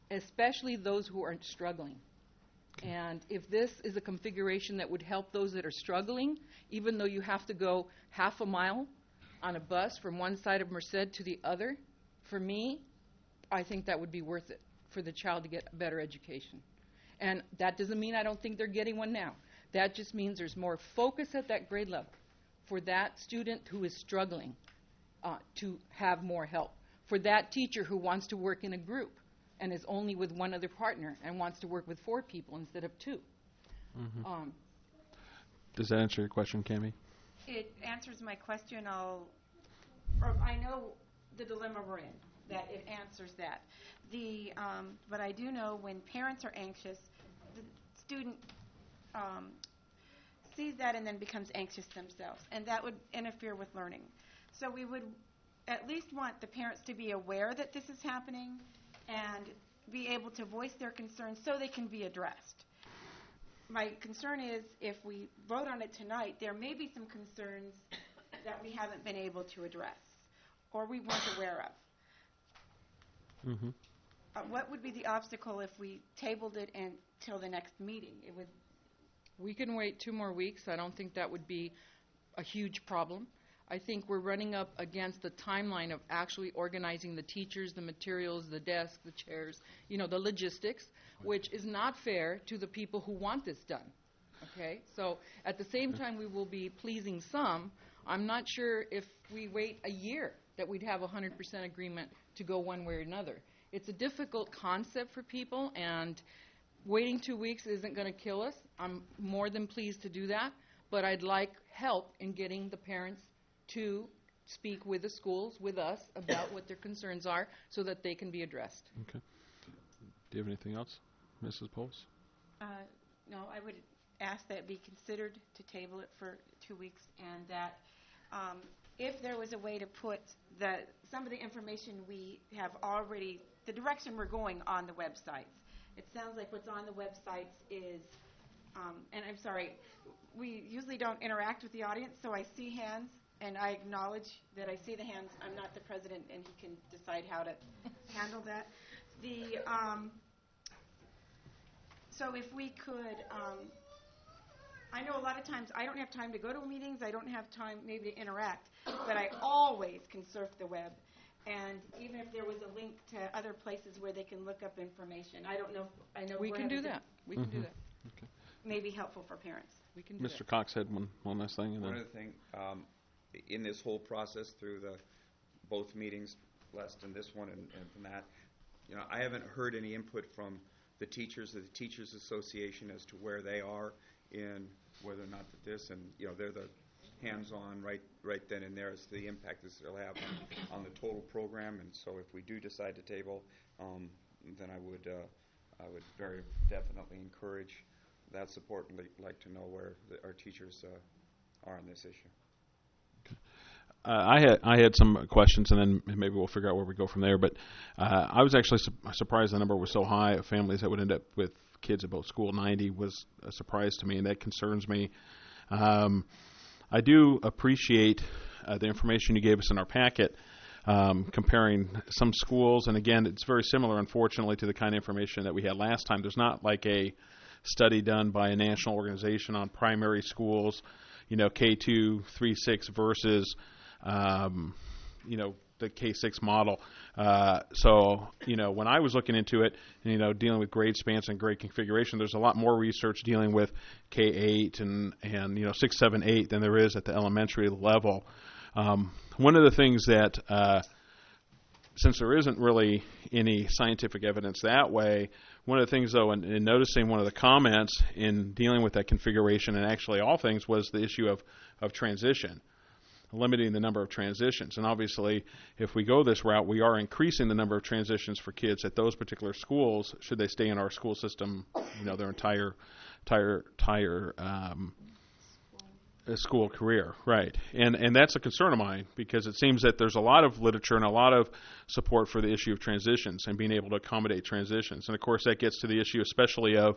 F: especially those who are struggling. And if this is a configuration that would help those that are struggling, even though you have to go half a mile on a bus from one side of Merced to the other, for me, I think that would be worth it for the child to get a better education. And that doesn't mean I don't think they're getting one now. That just means there's more focus at that grade level for that student who is struggling to have more help. For that teacher who wants to work in a group and is only with one other partner and wants to work with 4 people instead of 2.
B: Mm-hmm. Does that answer your question, Cammie?
C: It answers my question. I know the dilemma we're in, that it answers that. But I do know when parents are anxious, the student sees that and then becomes anxious themselves, and that would interfere with learning. So we would at least want the parents to be aware that this is happening and be able to voice their concerns so they can be addressed. My concern is if we vote on it tonight, there may be some concerns that we haven't been able to address or we weren't aware of.
B: Mm-hmm.
C: What would be the obstacle if we tabled it until the next meeting?
F: We can wait 2 more weeks. I don't think that would be a huge problem. I think we're running up against the timeline of actually organizing the teachers, the materials, the desks, the chairs, the logistics, which is not fair to the people who want this done. Okay? So at the same time we will be pleasing some. I'm not sure if we wait a year that we'd have 100% agreement to go one way or another. It's a difficult concept for people, and waiting 2 weeks isn't going to kill us. I'm more than pleased to do that, but I'd like help in getting the parents to speak with the schools, with us, about what their concerns are so that they can be addressed.
B: Okay. Do you have anything else, Mrs. Poles?
C: No, I would ask that it be considered to table it for 2 weeks, and that if there was a way to put some of the information we have already, the direction we're going on the websites. It sounds like what's on the websites is, and I'm sorry, we usually don't interact with the audience, so I see hands, and I acknowledge that I see the hands. I'm not the president, and he can decide how to handle that. So if we could, I know a lot of times I don't have time to go to meetings. I don't have time maybe to interact, but I always can surf the web. And even if there was a link to other places where they can look up information, I don't know. I know
F: we can do that. We can do that.
B: Okay.
C: May be helpful for parents.
F: We can do
B: Mr. Cox had one last thing. And
A: one other thing, in this whole process through both meetings, last and this one and from that, I haven't heard any input from the teachers or the Teachers Association as to where they are in whether or not this, and they're the hands-on right then and there as to the impact this will have on the total program. And so if we do decide to table, then I would very definitely encourage that support and like to know where our teachers are on this issue.
B: Okay. I had some questions, and then maybe we'll figure out where we go from there. But I was actually surprised the number was so high of families that would end up with kids at both school. 90 was a surprise to me, and that concerns me. I do appreciate the information you gave us in our packet comparing some schools. And again, it's very similar, unfortunately, to the kind of information that we had last time. There's not like a study done by a national organization on primary schools, K2, 3-6 versus, the K6 model. So, when I was looking into it, dealing with grade spans and grade configuration, there's a lot more research dealing with K8 and 6, 7, 8 than there is at the elementary level. One of the things that, since there isn't really any scientific evidence that way, one of the things, though, in noticing one of the comments in dealing with that configuration and actually all things was the issue of transition, limiting the number of transitions. And obviously, if we go this route, we are increasing the number of transitions for kids at those particular schools should they stay in our school system, their entire school career, right? And that's a concern of mine because it seems that there's a lot of literature and a lot of support for the issue of transitions and being able to accommodate transitions. And of course, that gets to the issue, especially of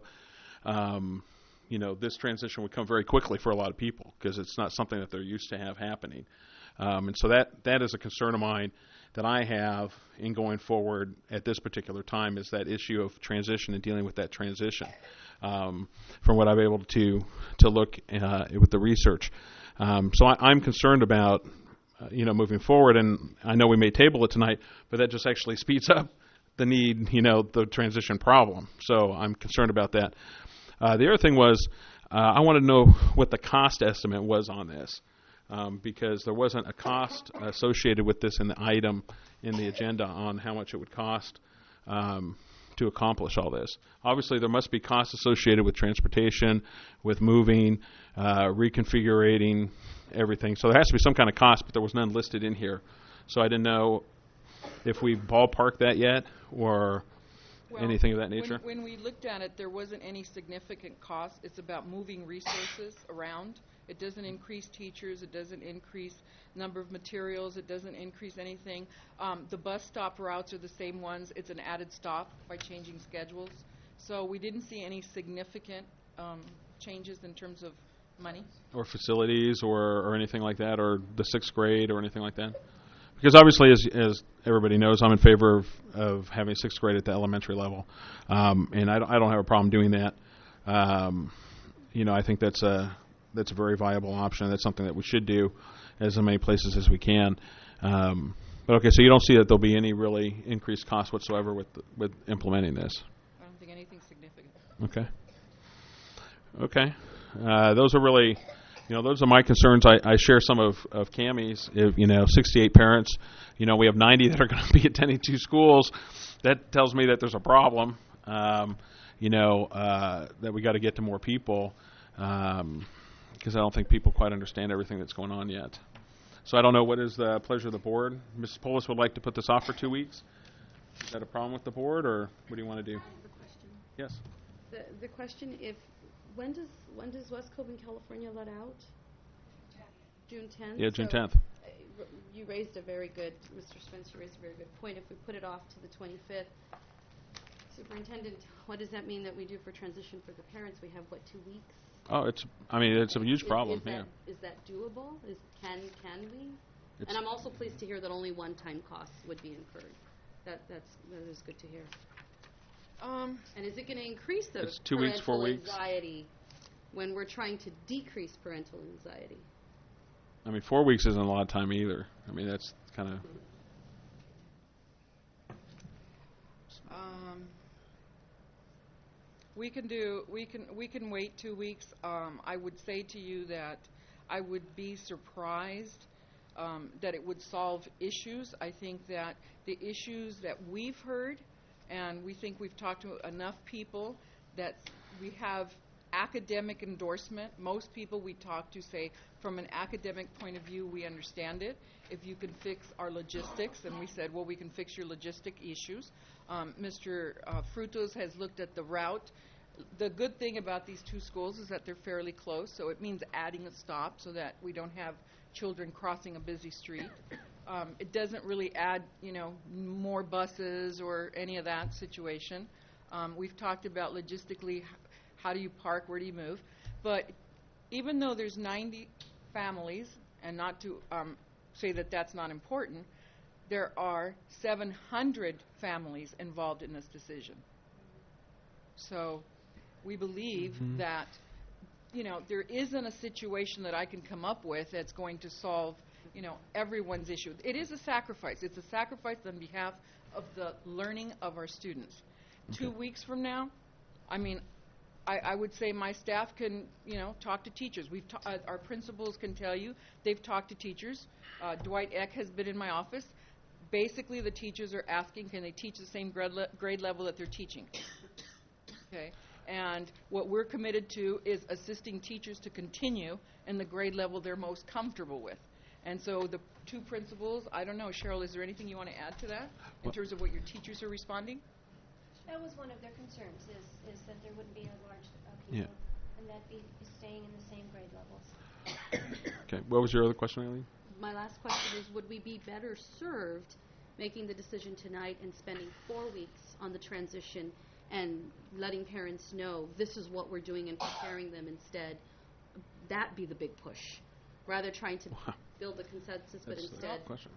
B: this transition would come very quickly for a lot of people because it's not something that they're used to have happening. And so that is a concern of mine that I have in going forward at this particular time is that issue of transition and dealing with that transition. From what I've been able to look with the research, so I'm concerned about moving forward, and I know we may table it tonight, but that just actually speeds up the need, the transition problem. So I'm concerned about that. The other thing was I wanted to know what the cost estimate was on this. Because there wasn't a cost associated with this in the item in the agenda on how much it would cost to accomplish all this. Obviously, there must be costs associated with transportation, with moving, reconfiguring everything. So there has to be some kind of cost, but there was none listed in here. So I didn't know if we ballparked that yet or anything of that nature.
F: When we looked at it, there wasn't any significant cost. It's about moving resources around. It doesn't increase teachers. It doesn't increase number of materials. It doesn't increase anything. The bus stop routes are the same ones. It's an added stop by changing schedules. So we didn't see any significant changes in terms of money.
B: Or facilities or anything like that, or the 6th grade or anything like that? Because obviously, as everybody knows, I'm in favor of having 6th grade at the elementary level. And I don't have a problem doing that. I think that's a very viable option. That's something that we should do as many places as we can. But okay, so you don't see that there'll be any really increased cost whatsoever with implementing this?
F: I don't think anything significant.
B: Okay. Those are really, those are my concerns. I share some of Cammie's. 68 parents. We have 90 that are going to be attending 2 schools. That tells me that there's a problem. That we got to get to more people. Because I don't think people quite understand everything that's going on yet. So I don't know, what is the pleasure of the board? Mrs. Polis would like to put this off for 2 weeks. Is that a problem with the board, or what do you want to do?
G: I have a question.
B: Yes.
G: The question, when does West Cove in California let out? June 10th?
B: Yeah, June 10th.
G: You raised a very good, Mr. Spencer raised a very good point. If we put it off to the 25th, Superintendent, what does that mean that we do for transition for the parents? We have, 2 weeks?
B: Oh, it's a huge problem.
G: Is that doable? Can we? And I'm also pleased to hear that only one-time costs would be incurred. That is good to hear. And is it going to increase the
B: it's 2 weeks, 4 weeks
G: anxiety when we're trying to decrease parental anxiety?
B: 4 weeks isn't a lot of time either. That's kind of.
F: We can wait 2 weeks. I would say to you that I would be surprised that it would solve issues. I think that the issues that we've heard, and we think we've talked to enough people, that we have academic endorsement. Most people we talk to say, from an academic point of view, we understand it. If you can fix our logistics, and we said, well, we can fix your logistic issues. Mr. Frutos has looked at the route. The good thing about these 2 schools is that they're fairly close, so it means adding a stop so that we don't have children crossing a busy street. It doesn't really add, more buses or any of that situation. We've talked about logistically, how do you park, where do you move? But even though there's 90 families, and not to say that that's not important, there are 700 families involved in this decision. So we believe that, there isn't a situation that I can come up with that's going to solve, everyone's issue. It is a sacrifice. It's a sacrifice on behalf of the learning of our students. Okay. 2 weeks from now, I would say my staff can, talk to teachers. Our principals can tell you they've talked to teachers. Dwight Eck has been in my office. Basically, the teachers are asking, can they teach the same grade level that they're teaching? Okay. And what we're committed to is assisting teachers to continue in the grade level they're most comfortable with. And so the 2 principals, I don't know, Cheryl, is there anything you want to add to that in terms of what your teachers are responding?
L: That was one of their concerns, is that there wouldn't be a large people, and that be staying in the same grade levels.
B: Okay. What was your other question, Eileen?
G: My last question is, would we be better served making the decision tonight and spending 4 weeks on the transition and letting parents know this is what we're doing and preparing them instead? That be the big push, rather trying to build a consensus, but instead.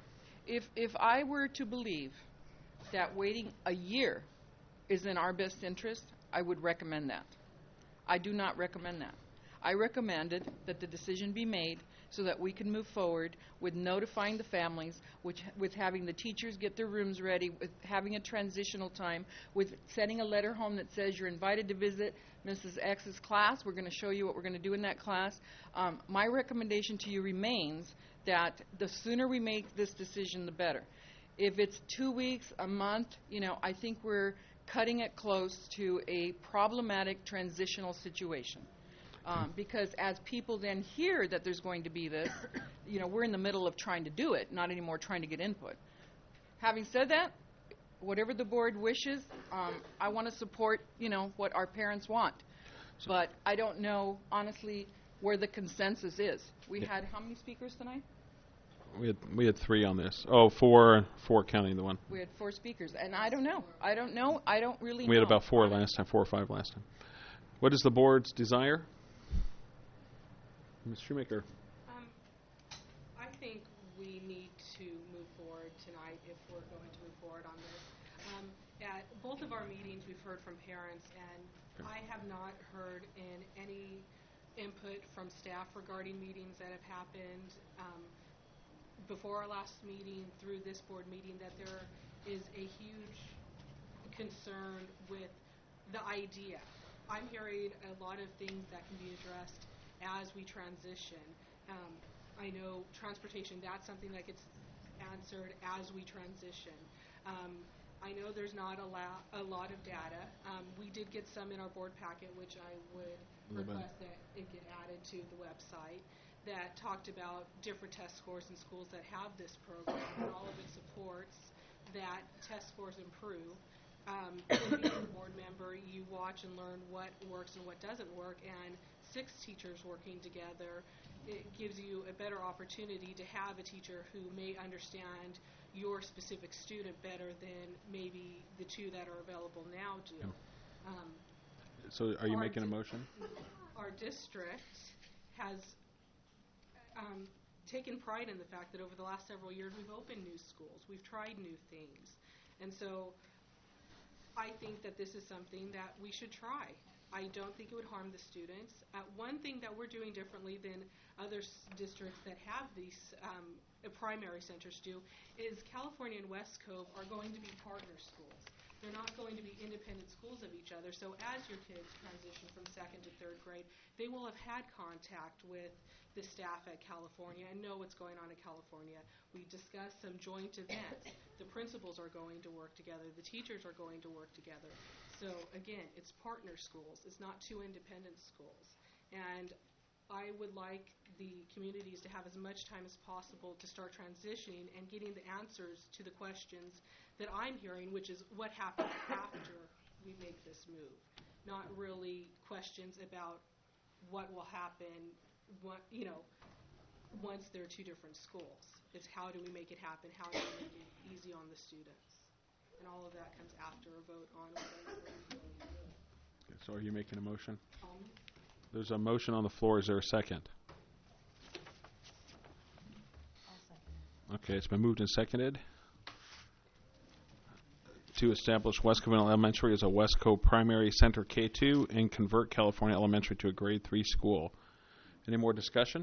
F: If I were to believe that waiting a year is in our best interest, I would recommend that. I do not recommend that. I recommended that the decision be made so that we can move forward with notifying the families, with having the teachers get their rooms ready, with having a transitional time, with sending a letter home that says you're invited to visit Mrs. X's class. We're going to show you what we're going to do in that class. My recommendation to you remains that the sooner we make this decision, the better. If it's 2 weeks, a month, I think we're cutting it close to a problematic transitional situation. Because as people then hear that there's going to be this, we're in the middle of trying to do it, not anymore trying to get input. Having said that, whatever the board wishes, I want to support, what our parents want. But I don't know, honestly, where the consensus is. We had how many speakers tonight?
B: We had 3 on this. Oh, four counting the one.
F: We had 4 speakers, and I don't know. I don't really know.
B: We had about 4 last time, 4 or 5 last time. What is the board's desire? Ms. Shoemaker.
R: I think we need to move forward tonight if we're going to move forward on this. At both of our meetings, we've heard from parents, and I have not heard in any input from staff regarding meetings that have happened before our last meeting through this board meeting that there is a huge concern with the idea. I'm hearing a lot of things that can be addressed as we transition. I know transportation, that's something that gets answered as we transition. I know there's not a lot of data. We did get some in our board packet, which I would request that it get added to the website, that talked about different test scores in schools that have this program, and all of it supports that test scores improve. Being a board member, you watch and learn what works and what doesn't work, and 6 teachers working together, it gives you a better opportunity to have a teacher who may understand your specific student better than maybe the 2 that are available now do.
B: So are you making a motion?
R: Our district has taken pride in the fact that over the last several years we've opened new schools, we've tried new things, and so I think that this is something that we should try. I don't think it would harm the students. One thing that we're doing differently than other districts that have these primary centers do is California and West Cove are going to be partner schools. They're not going to be independent schools of each other. So as your kids transition from 2nd to 3rd grade, they will have had contact with the staff at California and know what's going on in California. We discussed some joint events. The principals are going to work together. The teachers are going to work together. So again, it's partner schools. It's not 2 independent schools. And I would like the communities to have as much time as possible to start transitioning and getting the answers to the questions that I'm hearing, which is what happens after we make this move. Not really questions about what will happen once there are 2 different schools. It's how do we make it happen, how do we make it easy on the students. And all of that comes after a vote on whether we're going to do it.
B: So are you making a motion? There's a motion on the floor. Is there a second? Okay, it's been moved and seconded to establish West Cove Elementary as a West Cove Primary Center K2 and convert California Elementary to a grade 3 school. Any more discussion?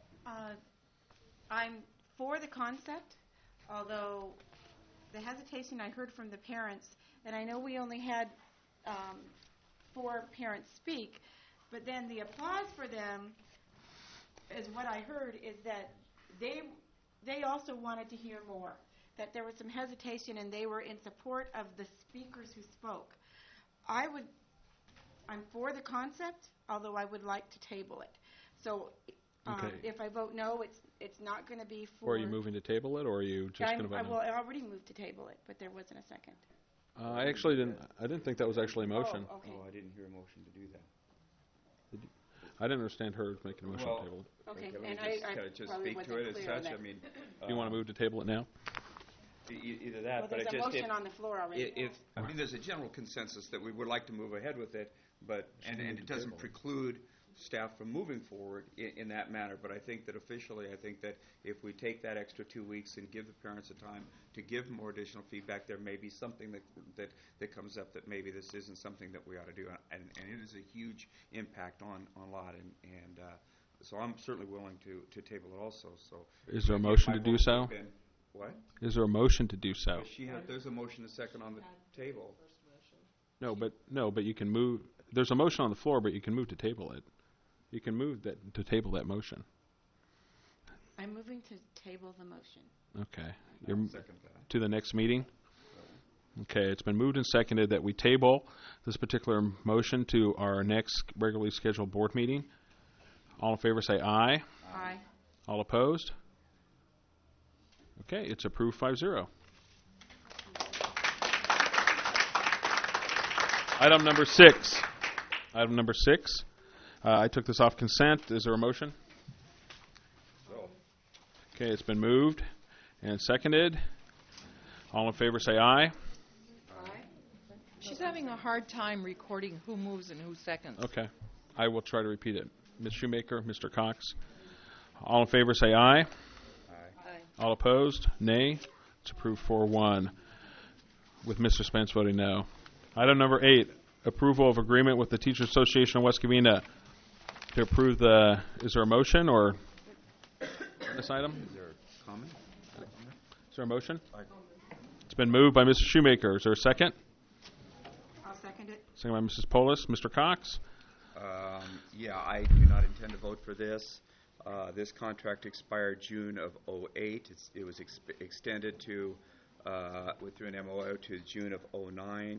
C: I'm for the concept, although the hesitation I heard from the parents, and I know we only had 4 parents speak, but then the applause for them, is what I heard, is that they also wanted to hear more, that there was some hesitation and they were in support of the speakers who spoke. I'm for the concept, although I would like to table it. So if I vote no, it's not going to be for...
B: Or are you moving to table it, or are you just going to vote no?
C: Well, I already moved to table it, but there wasn't a second.
B: I actually didn't think that was actually a motion.
C: Oh, okay.
A: Oh, I didn't hear a motion to do that.
B: I didn't understand her making a motion to table it.
C: Okay,
A: Can we
C: and
A: just speak to it as such? I mean,
B: Do you want to move to table it now?
A: Either that,
C: well,
A: but
C: there's a motion on the floor already.
A: I mean, there's a general consensus that we would like to move ahead with it, but and it doesn't preclude staff from moving forward in that manner. But I think that officially, I think that if we take that extra 2 weeks and give the parents a time to give more additional feedback, there may be something that comes up that maybe this isn't something that we ought to do. And it is a huge impact on a lot. And so I'm certainly willing to table it also. So
B: is there a motion to do so?
A: What?
B: Is there a motion to do so?
A: There's a motion a second on the table.
B: No, but you can move. There's a motion on the floor, but you can move to table it. You can move to table that motion.
N: I'm moving to table the motion.
B: Okay. To the next meeting? Okay, it's been moved and seconded that we table this particular motion to our next regularly scheduled board meeting. All in favor say aye.
N: Aye.
B: All opposed? Okay, it's approved 5-0. Item number 6. I took this off consent. Is there a motion?
A: No.
B: Okay, it's been moved and seconded. All in favor say aye.
F: She's having a hard time recording who moves and who seconds.
B: Okay. I will try to repeat it. Ms. Shoemaker, Mr. Cox. All in favor say aye.
A: Aye.
B: All opposed? Nay. It's approved 4-1 with Mr. Spence voting no. Item number 8, approval of agreement with the Teachers Association of West Covina to approve the, is there a motion or on this item?
A: Is there a comment?
B: Is there a motion? It's been moved by Mrs. Shoemaker. Is there a second?
N: I'll second it.
B: Second by Mrs. Polis. Mr. Cox?
A: Yeah, I do not intend to vote for this. This contract expired June of 2008. It was extended to, through an MOU to June of 2009.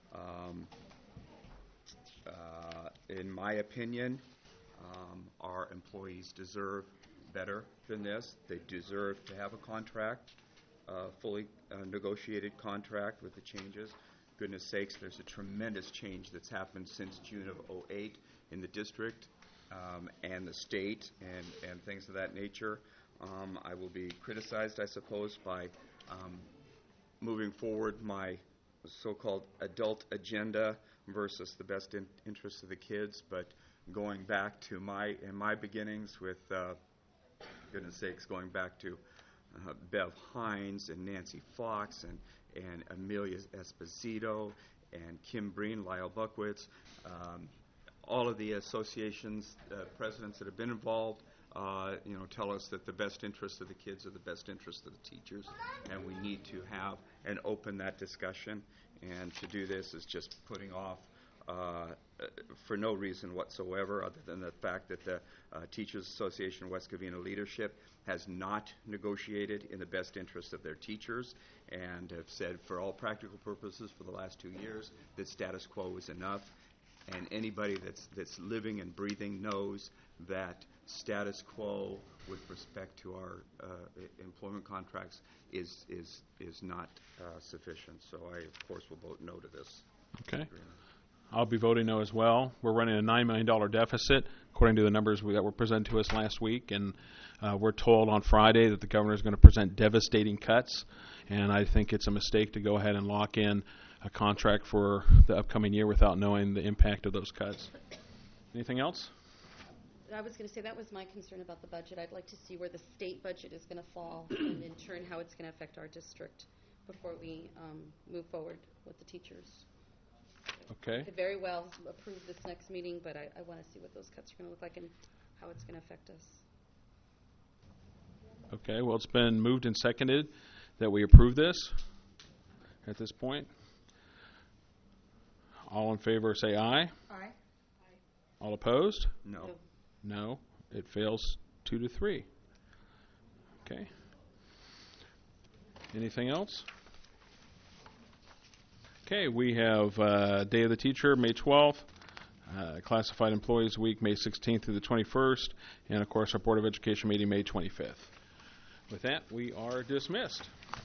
A: In my opinion, our employees deserve better than this. They deserve to have a contract, fully negotiated contract with the changes. Goodness sakes, there's a tremendous change that's happened since June of 2008 in the district and the state and things of that nature. I will be criticized, I suppose, by moving forward my so-called adult agenda versus the best interests of the kids, but going back to my beginnings with, goodness sakes, going back to Bev Hines and Nancy Fox and Amelia Esposito and Kim Breen, Lyle Buckwitz, all of the associations, presidents that have been involved, tell us that the best interests of the kids are the best interests of the teachers, and we need to have and open that discussion. And to do this is just putting off for no reason whatsoever, other than the fact that the Teachers Association of West Covina leadership has not negotiated in the best interest of their teachers, and have said, for all practical purposes, for the last 2 years, that status quo is enough. And anybody that's living and breathing knows that status quo with respect to our employment contracts is not sufficient. So I, of course, will vote no to this.
B: Okay. I'll be voting no as well. We're running a $9 million deficit, according to the numbers that were presented to us last week, and we're told on Friday that the governor is going to present devastating cuts, and I think it's a mistake to go ahead and lock in a contract for the upcoming year without knowing the impact of those cuts. Anything else?
G: I was going to say that was my concern about the budget. I'd like to see where the state budget is going to fall and in turn how it's going to affect our district before we move forward with the teachers.
B: Okay.
G: I could very well approve this next meeting, but I want to see what those cuts are going to look like and how it's going to affect us.
B: Okay, well, it's been moved and seconded that we approve this at this point. All in favor say aye.
N: Aye.
B: All opposed?
A: No.
B: No. It fails 2-3. Okay. Anything else? Okay, we have Day of the Teacher, May 12th, Classified Employees Week, May 16th through the 21st, and, of course, our Board of Education meeting, May 25th. With that, we are dismissed.